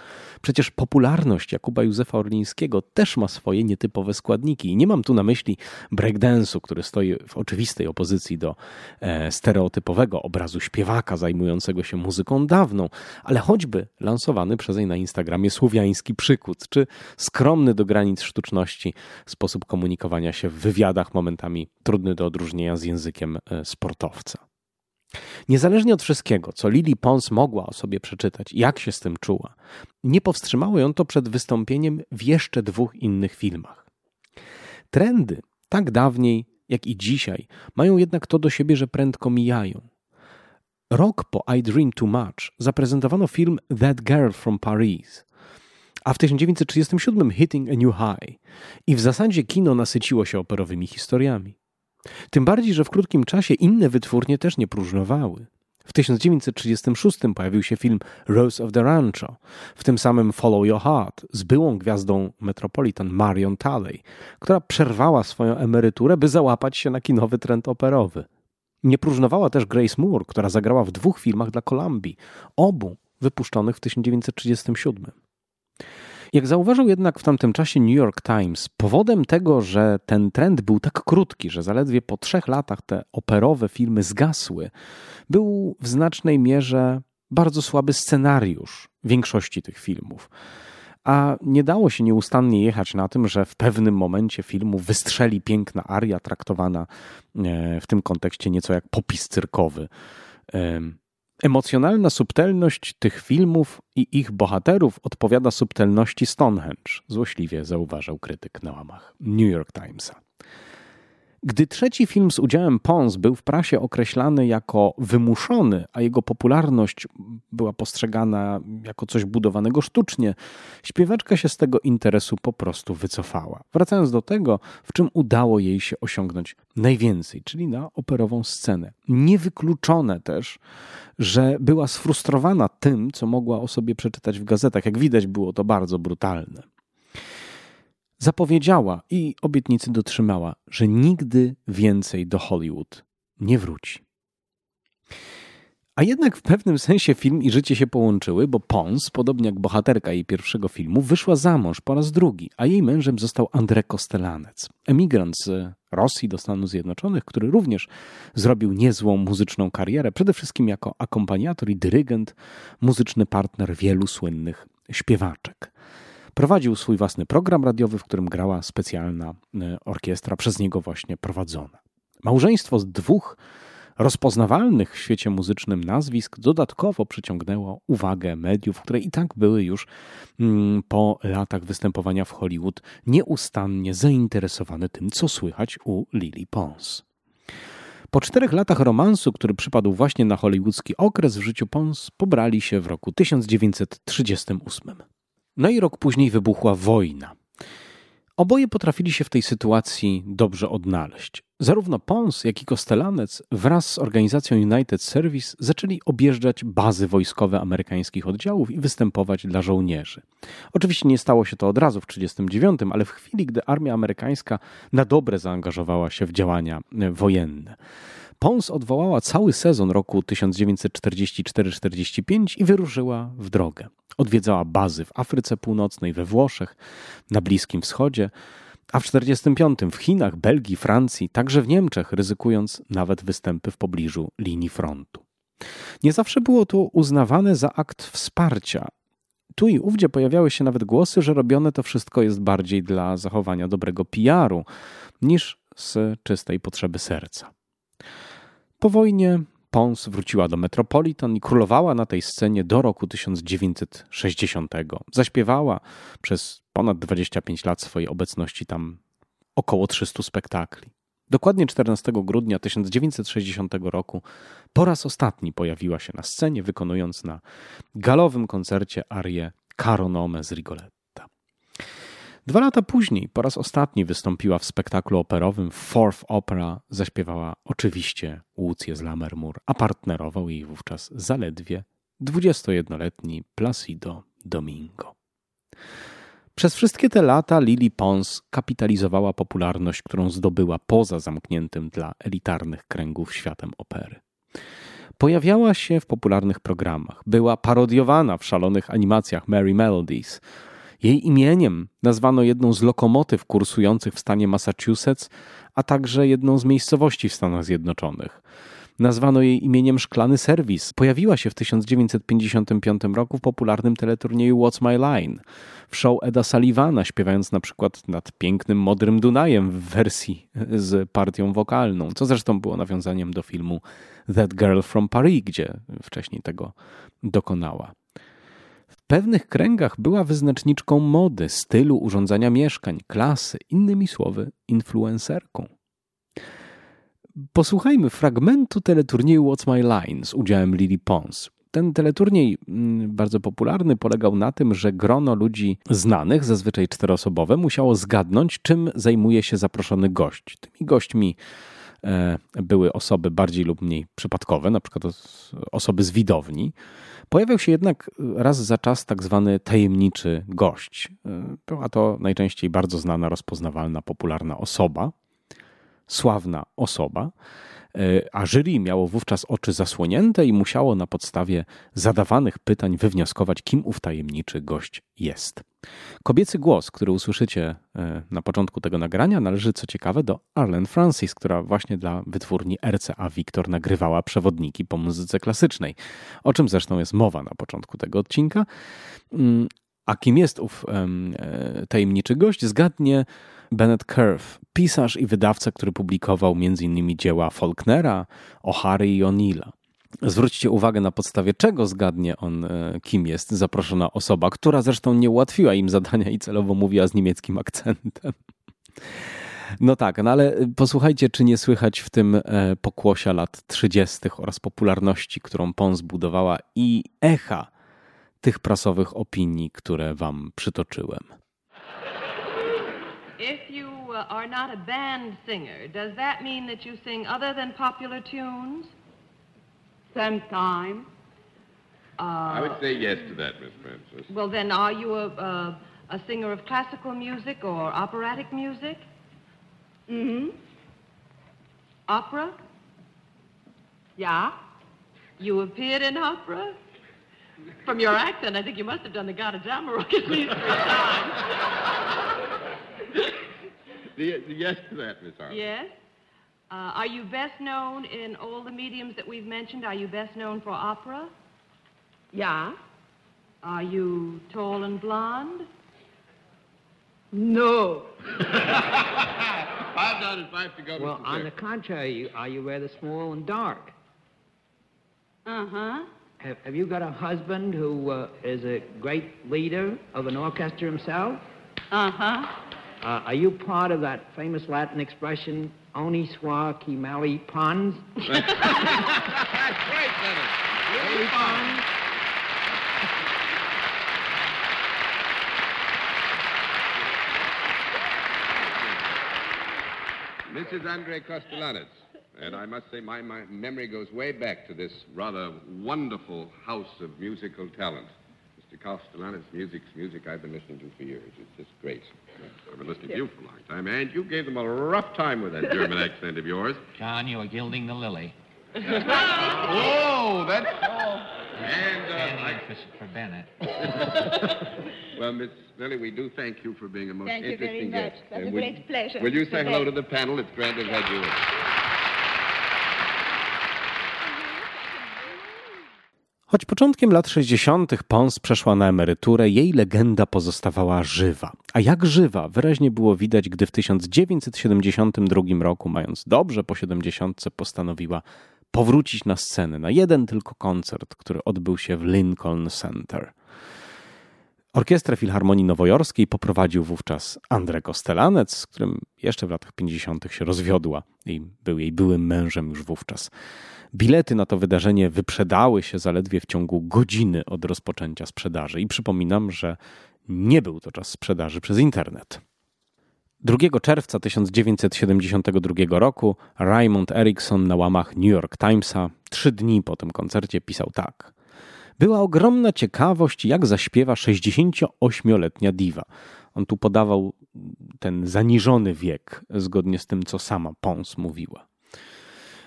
Przecież popularność Jakuba Józefa Orlińskiego też ma swoje nietypowe składniki. I nie mam tu na myśli breakdance'u, który stoi w oczywistej opozycji do e, stereotypowego obrazu śpiewaka zajmującego się muzyką dawną, ale choćby lansowany przez jej na Instagramie słowiański przykład, czy skromny do granic sztuczności sposób komunikowania się w wywiadach, momentami trudny do odróżnienia z językiem e, sportowca. Niezależnie od wszystkiego, co Lily Pons mogła o sobie przeczytać, jak się z tym czuła, nie powstrzymało ją to przed wystąpieniem w jeszcze dwóch innych filmach. Trendy, tak dawniej jak i dzisiaj, mają jednak to do siebie, że prędko mijają. Rok po I Dream Too Much zaprezentowano film That Girl from Paris, a w tysiąc dziewięćset trzydziestym siódmym Hitting a New High i w zasadzie kino nasyciło się operowymi historiami. Tym bardziej, że w krótkim czasie inne wytwórnie też nie próżnowały. W tysiąc dziewięćset trzydziestym szóstym pojawił się film Rose of the Rancho, w tym samym Follow Your Heart z byłą gwiazdą Metropolitan Marion Talley, która przerwała swoją emeryturę, by załapać się na kinowy trend operowy. Nie próżnowała też Grace Moore, która zagrała w dwóch filmach dla Columbii, obu wypuszczonych w tysiąc dziewięćset trzydziestym siódmym. Jak zauważył jednak w tamtym czasie New York Times, powodem tego, że ten trend był tak krótki, że zaledwie po trzech latach te operowe filmy zgasły, był w znacznej mierze bardzo słaby scenariusz większości tych filmów. A nie dało się nieustannie jechać na tym, że w pewnym momencie filmu wystrzeli piękna aria traktowana w tym kontekście nieco jak popis cyrkowy. Emocjonalna subtelność tych filmów i ich bohaterów odpowiada subtelności Stonehenge, złośliwie zauważał krytyk na łamach New York Timesa. Gdy trzeci film z udziałem Pons był w prasie określany jako wymuszony, a jego popularność była postrzegana jako coś budowanego sztucznie, śpiewaczka się z tego interesu po prostu wycofała, wracając do tego, w czym udało jej się osiągnąć najwięcej, czyli na operową scenę. Niewykluczone też, że była sfrustrowana tym, co mogła o sobie przeczytać w gazetach. Jak widać, było to bardzo brutalne. Zapowiedziała i obietnicy dotrzymała, że nigdy więcej do Hollywood nie wróci. A jednak w pewnym sensie film i życie się połączyły, bo Pons, podobnie jak bohaterka jej pierwszego filmu, wyszła za mąż po raz drugi, a jej mężem został André Kostelanec, emigrant z Rosji do Stanów Zjednoczonych, który również zrobił niezłą muzyczną karierę, przede wszystkim jako akompaniator i dyrygent, muzyczny partner wielu słynnych śpiewaczek. Prowadził swój własny program radiowy, w którym grała specjalna orkiestra, przez niego właśnie prowadzona. Małżeństwo z dwóch rozpoznawalnych w świecie muzycznym nazwisk dodatkowo przyciągnęło uwagę mediów, które i tak były już po latach występowania w Hollywood nieustannie zainteresowane tym, co słychać u Lily Pons. Po czterech latach romansu, który przypadł właśnie na hollywoodzki okres w życiu Pons, pobrali się w roku tysiąc dziewięćset trzydziestym ósmym. No i rok później wybuchła wojna. Oboje potrafili się w tej sytuacji dobrze odnaleźć. Zarówno Pons, jak i Kostelanec wraz z organizacją United Service zaczęli objeżdżać bazy wojskowe amerykańskich oddziałów i występować dla żołnierzy. Oczywiście nie stało się to od razu w tysiąc dziewięćset trzydziestym dziewiątym, ale w chwili, gdy armia amerykańska na dobre zaangażowała się w działania wojenne. Pons odwołała cały sezon roku tysiąc dziewięćset czterdziesty czwarty czterdziesty piąty i wyruszyła w drogę. Odwiedzała bazy w Afryce Północnej, we Włoszech, na Bliskim Wschodzie, a w tysiąc dziewięćset czterdziestym piątym w Chinach, Belgii, Francji, także w Niemczech, ryzykując nawet występy w pobliżu linii frontu. Nie zawsze było to uznawane za akt wsparcia. Tu i ówdzie pojawiały się nawet głosy, że robione to wszystko jest bardziej dla zachowania dobrego P R u niż z czystej potrzeby serca. Po wojnie Pons wróciła do Metropolitan i królowała na tej scenie do roku tysiąc dziewięćset sześćdziesiątego. Zaśpiewała przez ponad dwadzieścia pięć lat swojej obecności tam około trzystu spektakli. Dokładnie czternastego grudnia tysiąc dziewięćset sześćdziesiątego roku po raz ostatni pojawiła się na scenie, wykonując na galowym koncercie arię Caro nome z Rigoletto. Dwa lata później po raz ostatni wystąpiła w spektaklu operowym w Fourth Opera, zaśpiewała oczywiście Łucję z Lammermoor, a partnerował jej wówczas zaledwie dwudziestojednoletni Placido Domingo. Przez wszystkie te lata Lily Pons kapitalizowała popularność, którą zdobyła poza zamkniętym dla elitarnych kręgów światem opery. Pojawiała się w popularnych programach. Była parodiowana w szalonych animacjach Merry Melodies. Jej imieniem nazwano jedną z lokomotyw kursujących w stanie Massachusetts, a także jedną z miejscowości w Stanach Zjednoczonych. Nazwano jej imieniem Szklany Serwis. Pojawiła się w tysiąc dziewięćset pięćdziesiątym piątym roku w popularnym teleturnieju What's My Line, w show Eda Sullivana, śpiewając na przykład nad pięknym Modrym Dunajem w wersji z partią wokalną, co zresztą było nawiązaniem do filmu That Girl from Paris, gdzie wcześniej tego dokonała. W pewnych kręgach była wyznaczniczką mody, stylu, urządzania mieszkań, klasy, innymi słowy influencerką. Posłuchajmy fragmentu teleturnieju What's My Line z udziałem Lily Pons. Ten teleturniej, bardzo popularny, polegał na tym, że grono ludzi znanych, zazwyczaj czteroosobowe, musiało zgadnąć, czym zajmuje się zaproszony gość. Tymi gośćmi e, były osoby bardziej lub mniej przypadkowe, na przykład osoby z widowni. Pojawiał się jednak raz za czas tak zwany tajemniczy gość. Była to najczęściej bardzo znana, rozpoznawalna, popularna osoba, sławna osoba, a jury miało wówczas oczy zasłonięte i musiało na podstawie zadawanych pytań wywnioskować, kim ów tajemniczy gość jest. Kobiecy głos, który usłyszycie na początku tego nagrania, należy, co ciekawe, do Arlene Francis, która właśnie dla wytwórni R C A Victor nagrywała przewodniki po muzyce klasycznej, o czym zresztą jest mowa na początku tego odcinka. A kim jest ów tajemniczy gość, zgadnie Bennett Cerf, pisarz i wydawca, który publikował między innymi dzieła Faulknera, O'Hary i O'Neilla. Zwróćcie uwagę, na podstawie czego zgadnie on, kim jest zaproszona osoba, która zresztą nie ułatwiła im zadania i celowo mówiła z niemieckim akcentem. No tak, no ale posłuchajcie, czy nie słychać w tym pokłosia lat trzydziestych oraz popularności, którą Pons budowała, i echa tych prasowych opinii, które wam przytoczyłem. If you uh, are not a band singer, does that mean that you sing other than popular tunes? Sometime. Uh, I would say yes to that, Miss Francis. Well, then, are you a, a, a singer of classical music or operatic music? Mm-hmm. Opera? Yeah. You appeared in opera? From your accent, I think you must have done the Gata Jamarook at least three times. The, the yes to that, Miss Harper. Yes. Uh, are you best known in all the mediums that we've mentioned? Are you best known for opera? Yeah. Are you tall and blonde? No. Five down and five to go. Well, Mister on Clerk. the contrary, are you rather small and dark? Uh-huh. Have, have you got a husband who uh, is a great leader of an orchestra himself? Uh-huh. Uh, are you part of that famous Latin expression, oni sua qui mali pons? That's great, Dennis. Really fun. Missus Andre Castellanes. And I must say my, my memory goes way back to this rather wonderful house of musical talent. Mister Castellanes, music's music I've been listening to for years. It's just great. I've been listening to you for a long time, and you gave them a rough time with that German accent of yours. John, you are gilding the lily. Oh, that's... And, uh, Standing I... for, for Bennett. Well, Miss Lily, we do thank you for being a most Thank you very interesting much. guest. That's And a will- great pleasure. Will you say Okay. hello to the panel? It's grand to have you in. Choć początkiem lat sześćdziesiątych Pons przeszła na emeryturę, jej legenda pozostawała żywa. A jak żywa wyraźnie było widać, gdy w tysiąc dziewięćset siedemdziesiątym drugim roku, mając dobrze po siedemdziesiątce, postanowiła powrócić na scenę na jeden tylko koncert, który odbył się w Lincoln Center. Orkiestrę Filharmonii Nowojorskiej poprowadził wówczas André Castellanes, z którym jeszcze w latach pięćdziesiątych się rozwiodła i był jej byłym mężem już wówczas. Bilety na to wydarzenie wyprzedały się zaledwie w ciągu godziny od rozpoczęcia sprzedaży. I przypominam, że nie był to czas sprzedaży przez internet. drugiego czerwca tysiąc dziewięćset siedemdziesiątego drugiego roku Raymond Erickson na łamach New York Timesa trzy dni po tym koncercie pisał tak. Była ogromna ciekawość, jak zaśpiewa sześćdziesięcioośmioletnia diwa. On tu podawał ten zaniżony wiek, zgodnie z tym, co sama Pons mówiła.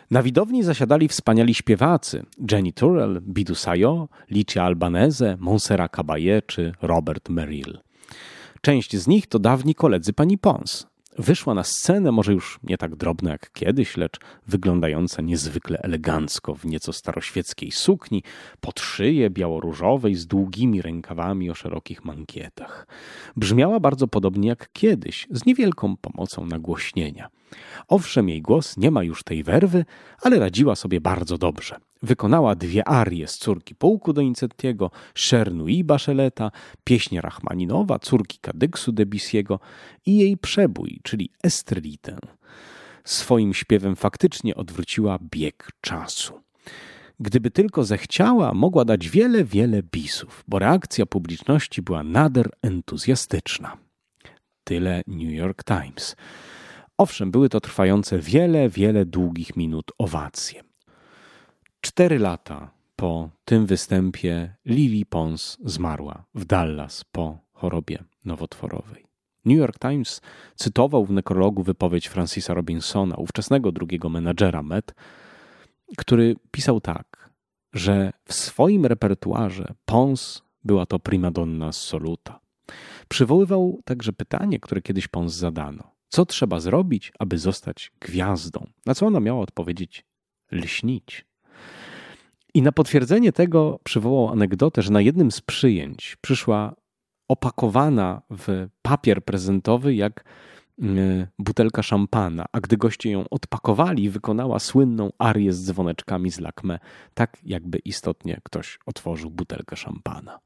Na widowni zasiadali wspaniali śpiewacy Jenny Turrell, Bidu Sayo, Licia Albanese, Montserrat Caballé czy Robert Merrill. Część z nich to dawni koledzy pani Pons. Wyszła na scenę, może już nie tak drobna jak kiedyś, lecz wyglądająca niezwykle elegancko w nieco staroświeckiej sukni, pod szyję biało-różowej z długimi rękawami o szerokich mankietach. Brzmiała bardzo podobnie jak kiedyś, z niewielką pomocą nagłośnienia. Owszem, jej głos nie ma już tej werwy, ale radziła sobie bardzo dobrze. Wykonała dwie arie z Córki Pułku Donizettiego, Chernui Bacheleta, pieśń Rachmaninowa, Córki Kadyksu Debussy'ego i jej przebój, czyli Estrelitę. Swoim śpiewem faktycznie odwróciła bieg czasu. Gdyby tylko zechciała, mogła dać wiele, wiele bisów, bo reakcja publiczności była nader entuzjastyczna. Tyle New York Times. Owszem, były to trwające wiele, wiele długich minut owacje. Cztery lata po tym występie Lily Pons zmarła w Dallas po chorobie nowotworowej. New York Times cytował w nekrologu wypowiedź Francisa Robinsona, ówczesnego drugiego menadżera Met, który pisał tak, że w swoim repertuarze Pons była to primadonna assoluta. Przywoływał także pytanie, które kiedyś Pons zadano. Co trzeba zrobić, aby zostać gwiazdą? Na co ona miała odpowiedzieć? Lśnić. I na potwierdzenie tego przywołał anegdotę, że na jednym z przyjęć przyszła opakowana w papier prezentowy jak butelka szampana, a gdy goście ją odpakowali, wykonała słynną arię z dzwoneczkami z Lakme, tak jakby istotnie ktoś otworzył butelkę szampana.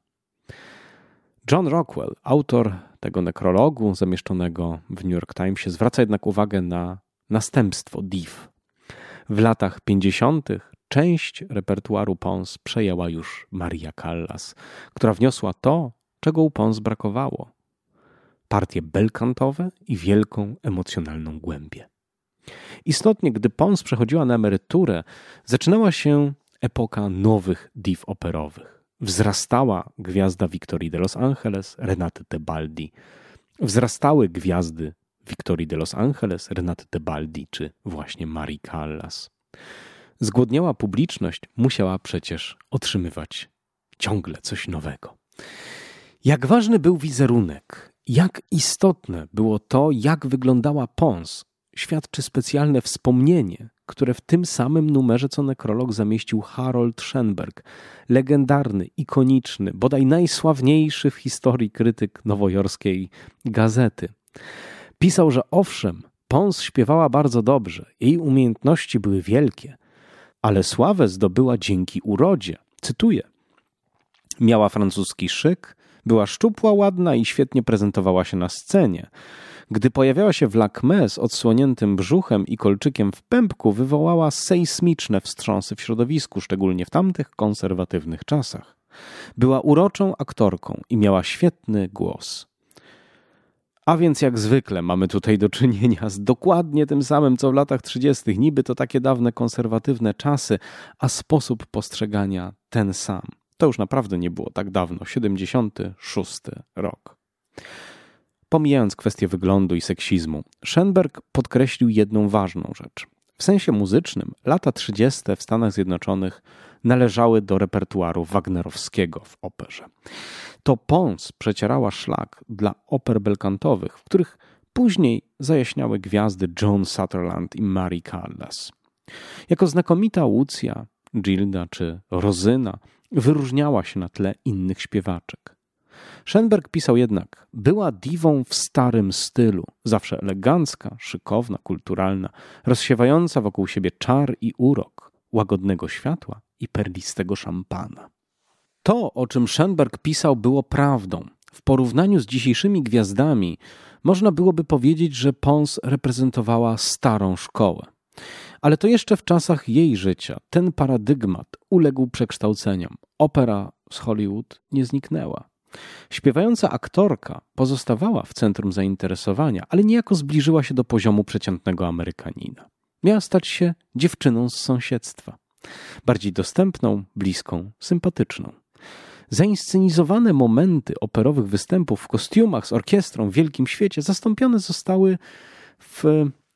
John Rockwell, autor tego nekrologu zamieszczonego w New York Timesie, zwraca jednak uwagę na następstwo div. W latach pięćdziesiątych część repertuaru Pons przejęła już Maria Callas, która wniosła to, czego u Pons brakowało. Partie belkantowe i wielką emocjonalną głębię. Istotnie, gdy Pons przechodziła na emeryturę, zaczynała się epoka nowych div operowych. Wzrastała gwiazda Wiktorii de Los Angeles, Renaty Tebaldi. Wzrastały gwiazdy Wiktorii de Los Angeles, Renaty Tebaldi czy właśnie Marii Callas. Zgłodniała publiczność musiała przecież otrzymywać ciągle coś nowego. Jak ważny był wizerunek, jak istotne było to, jak wyglądała Pons, świadczy specjalne wspomnienie, które w tym samym numerze co nekrolog zamieścił Harold Schoenberg, legendarny, ikoniczny, bodaj najsławniejszy w historii krytyk nowojorskiej gazety. Pisał, że owszem, Pons śpiewała bardzo dobrze, jej umiejętności były wielkie, ale sławę zdobyła dzięki urodzie. Cytuję. Miała francuski szyk, była szczupła, ładna i świetnie prezentowała się na scenie. Gdy pojawiała się w Lakme z odsłoniętym brzuchem i kolczykiem w pępku, wywołała sejsmiczne wstrząsy w środowisku, szczególnie w tamtych konserwatywnych czasach. Była uroczą aktorką i miała świetny głos. A więc jak zwykle mamy tutaj do czynienia z dokładnie tym samym, co w latach trzydziestych. Niby to takie dawne konserwatywne czasy, a sposób postrzegania ten sam. To już naprawdę nie było tak dawno, siedemdziesiąty szósty rok. Pomijając kwestię wyglądu i seksizmu, Schoenberg podkreślił jedną ważną rzecz. W sensie muzycznym lata trzydzieste w Stanach Zjednoczonych należały do repertuaru wagnerowskiego w operze. To Pons przecierała szlak dla oper belkantowych, w których później zajaśniały gwiazdy Joan Sutherland i Marie Callas. Jako znakomita Łucja, Gilda czy Rozyna wyróżniała się na tle innych śpiewaczek. Schoenberg pisał jednak, była diwą w starym stylu, zawsze elegancka, szykowna, kulturalna, rozsiewająca wokół siebie czar i urok, łagodnego światła i perlistego szampana. To, o czym Schoenberg pisał, było prawdą. W porównaniu z dzisiejszymi gwiazdami można byłoby powiedzieć, że Pons reprezentowała starą szkołę. Ale to jeszcze w czasach jej życia ten paradygmat uległ przekształceniom. Opera z Hollywood nie zniknęła. Śpiewająca aktorka pozostawała w centrum zainteresowania, ale niejako zbliżyła się do poziomu przeciętnego Amerykanina. Miała stać się dziewczyną z sąsiedztwa. Bardziej dostępną, bliską, sympatyczną. Zainscenizowane momenty operowych występów w kostiumach z orkiestrą w wielkim świecie zastąpione zostały w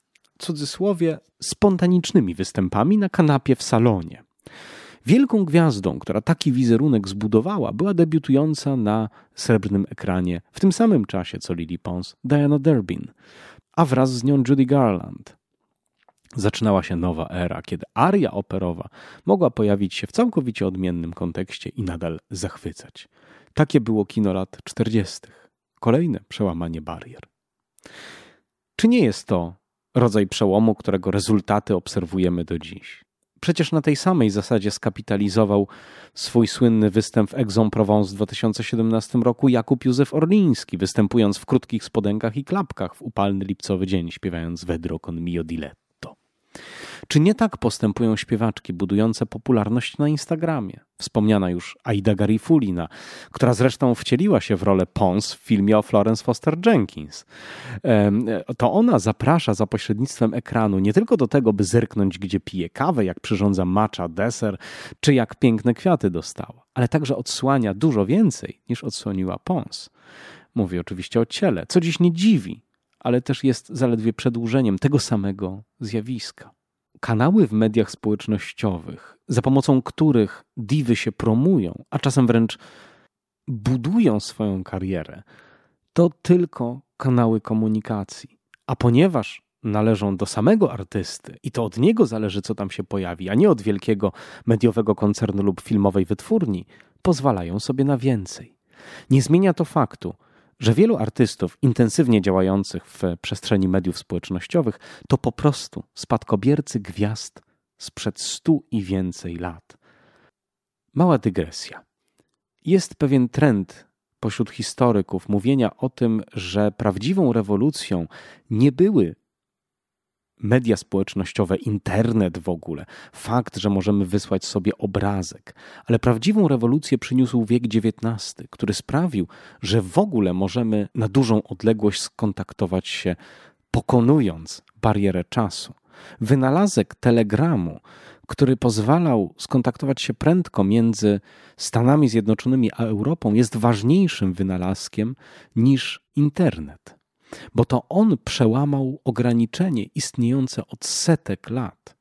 cudzysłowie, spontanicznymi występami na kanapie w salonie. Wielką gwiazdą, która taki wizerunek zbudowała, była debiutująca na srebrnym ekranie w tym samym czasie co Lily Pons Diana Durbin, a wraz z nią Judy Garland. Zaczynała się nowa era, kiedy aria operowa mogła pojawić się w całkowicie odmiennym kontekście i nadal zachwycać. Takie było kino lat czterdziestych. Kolejne przełamanie barier. Czy nie jest to rodzaj przełomu, którego rezultaty obserwujemy do dziś? Przecież na tej samej zasadzie skapitalizował swój słynny występ w Aix-en-Provence w dwa tysiące siedemnastym roku Jakub Józef Orliński, występując w krótkich spodenkach i klapkach w upalny lipcowy dzień, śpiewając Vedro con mio diletto. Czy nie tak postępują śpiewaczki budujące popularność na Instagramie? Wspomniana już Aida Garifulina, która zresztą wcieliła się w rolę Pons w filmie o Florence Foster Jenkins. To ona zaprasza za pośrednictwem ekranu nie tylko do tego, by zerknąć, gdzie pije kawę, jak przyrządza matcha, deser, czy jak piękne kwiaty dostała, ale także odsłania dużo więcej, niż odsłoniła Pons. Mówię oczywiście o ciele, co dziś nie dziwi, ale też jest zaledwie przedłużeniem tego samego zjawiska. Kanały w mediach społecznościowych, za pomocą których diwy się promują, a czasem wręcz budują swoją karierę, to tylko kanały komunikacji. A ponieważ należą do samego artysty i to od niego zależy, co tam się pojawi, a nie od wielkiego mediowego koncernu lub filmowej wytwórni, pozwalają sobie na więcej. Nie zmienia to faktu, że wielu artystów intensywnie działających w przestrzeni mediów społecznościowych to po prostu spadkobiercy gwiazd sprzed stu i więcej lat. Mała dygresja. Jest pewien trend pośród historyków mówienia o tym, że prawdziwą rewolucją nie były media społecznościowe, internet w ogóle, fakt, że możemy wysłać sobie obrazek, ale prawdziwą rewolucję przyniósł wiek dziewiętnasty, który sprawił, że w ogóle możemy na dużą odległość skontaktować się, pokonując barierę czasu. Wynalazek telegramu, który pozwalał skontaktować się prędko między Stanami Zjednoczonymi a Europą, jest ważniejszym wynalazkiem niż internet. Bo to on przełamał ograniczenie istniejące od setek lat.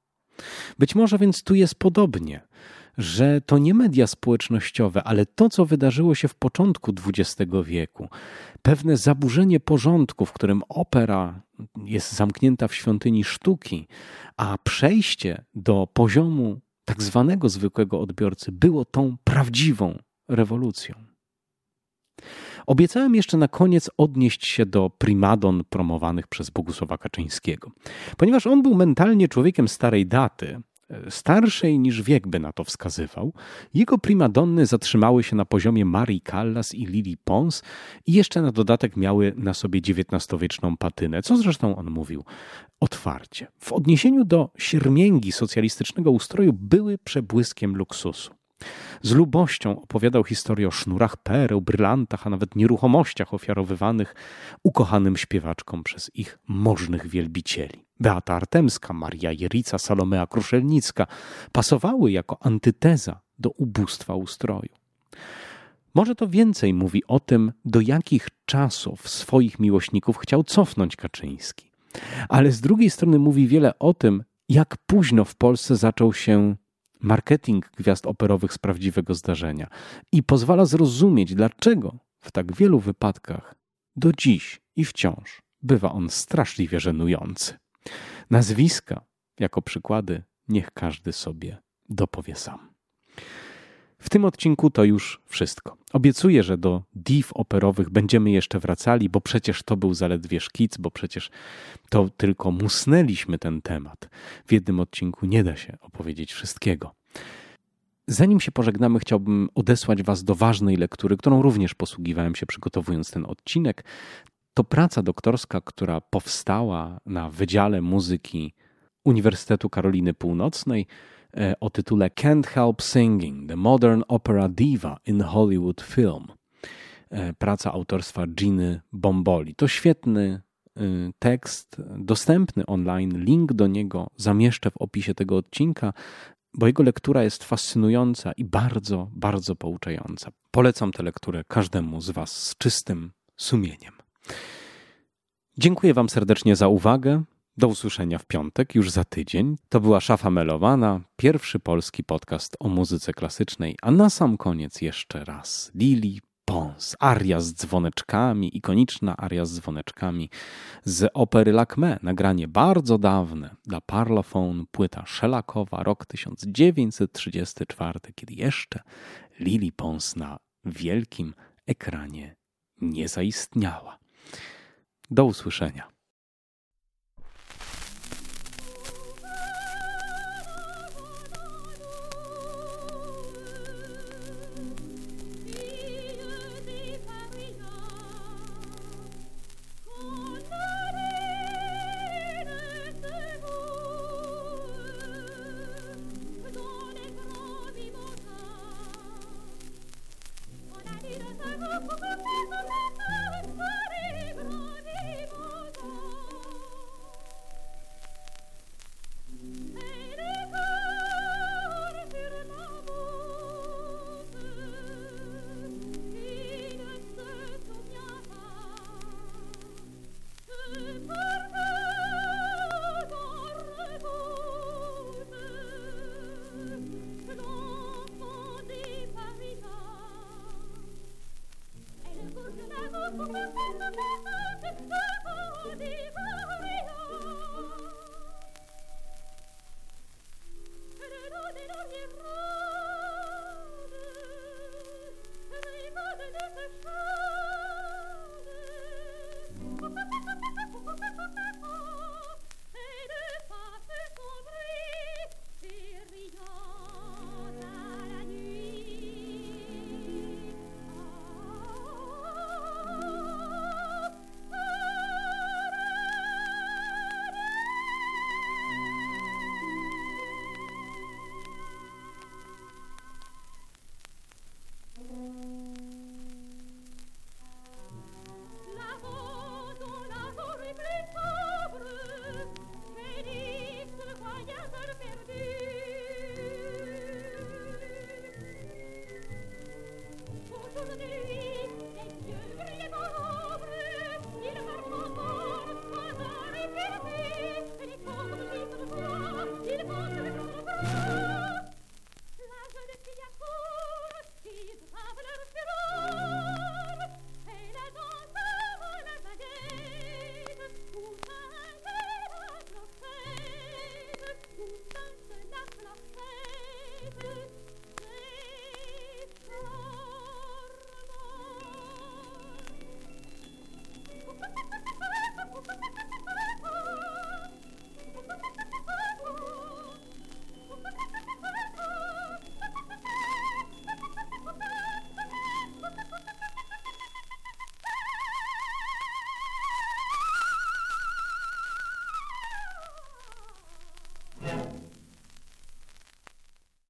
Być może więc tu jest podobnie, że to nie media społecznościowe, ale to, co wydarzyło się w początku dwudziestego wieku, pewne zaburzenie porządku, w którym opera jest zamknięta w świątyni sztuki, a przejście do poziomu tak zwanego zwykłego odbiorcy było tą prawdziwą rewolucją. Obiecałem jeszcze na koniec odnieść się do primadon promowanych przez Bogusława Kaczyńskiego. Ponieważ on był mentalnie człowiekiem starej daty, starszej niż wiek by na to wskazywał, jego primadonny zatrzymały się na poziomie Marii Callas i Lily Pons i jeszcze na dodatek miały na sobie dziewiętnastowieczną patynę, co zresztą on mówił otwarcie. W odniesieniu do siermięgi socjalistycznego ustroju były przebłyskiem luksusu. Z lubością opowiadał historię o sznurach pereł, brylantach, a nawet nieruchomościach ofiarowywanych ukochanym śpiewaczkom przez ich możnych wielbicieli. Beata Artemska, Maria Jerica, Salomea Kruszelnicka pasowały jako antyteza do ubóstwa ustroju. Może to więcej mówi o tym, do jakich czasów swoich miłośników chciał cofnąć Kaczyński. Ale z drugiej strony mówi wiele o tym, jak późno w Polsce zaczął się marketing gwiazd operowych z prawdziwego zdarzenia i pozwala zrozumieć, dlaczego w tak wielu wypadkach do dziś i wciąż bywa on straszliwie żenujący. Nazwiska jako przykłady niech każdy sobie dopowie sam. W tym odcinku to już wszystko. Obiecuję, że do div operowych będziemy jeszcze wracali, bo przecież to był zaledwie szkic, bo przecież to tylko musnęliśmy ten temat. W jednym odcinku nie da się opowiedzieć wszystkiego. Zanim się pożegnamy, chciałbym odesłać Was do ważnej lektury, którą również posługiwałem się przygotowując ten odcinek. To praca doktorska, która powstała na Wydziale Muzyki Uniwersytetu Karoliny Północnej o tytule Can't Help Singing, The Modern Opera Diva in Hollywood Film. Praca autorstwa Giny Bomboli. To świetny tekst, dostępny online. Link do niego zamieszczę w opisie tego odcinka, bo jego lektura jest fascynująca i bardzo, bardzo pouczająca. Polecam tę lekturę każdemu z Was z czystym sumieniem. Dziękuję Wam serdecznie za uwagę. Do usłyszenia w piątek, już za tydzień. To była Szafa Melowana, pierwszy polski podcast o muzyce klasycznej, a na sam koniec jeszcze raz Lili Pons, aria z dzwoneczkami, ikoniczna aria z dzwoneczkami z opery Lakmé, nagranie bardzo dawne dla Parlophone, płyta szelakowa, rok tysiąc dziewięćset trzydziesty czwarty, kiedy jeszcze Lili Pons na wielkim ekranie nie zaistniała. Do usłyszenia. Thank you.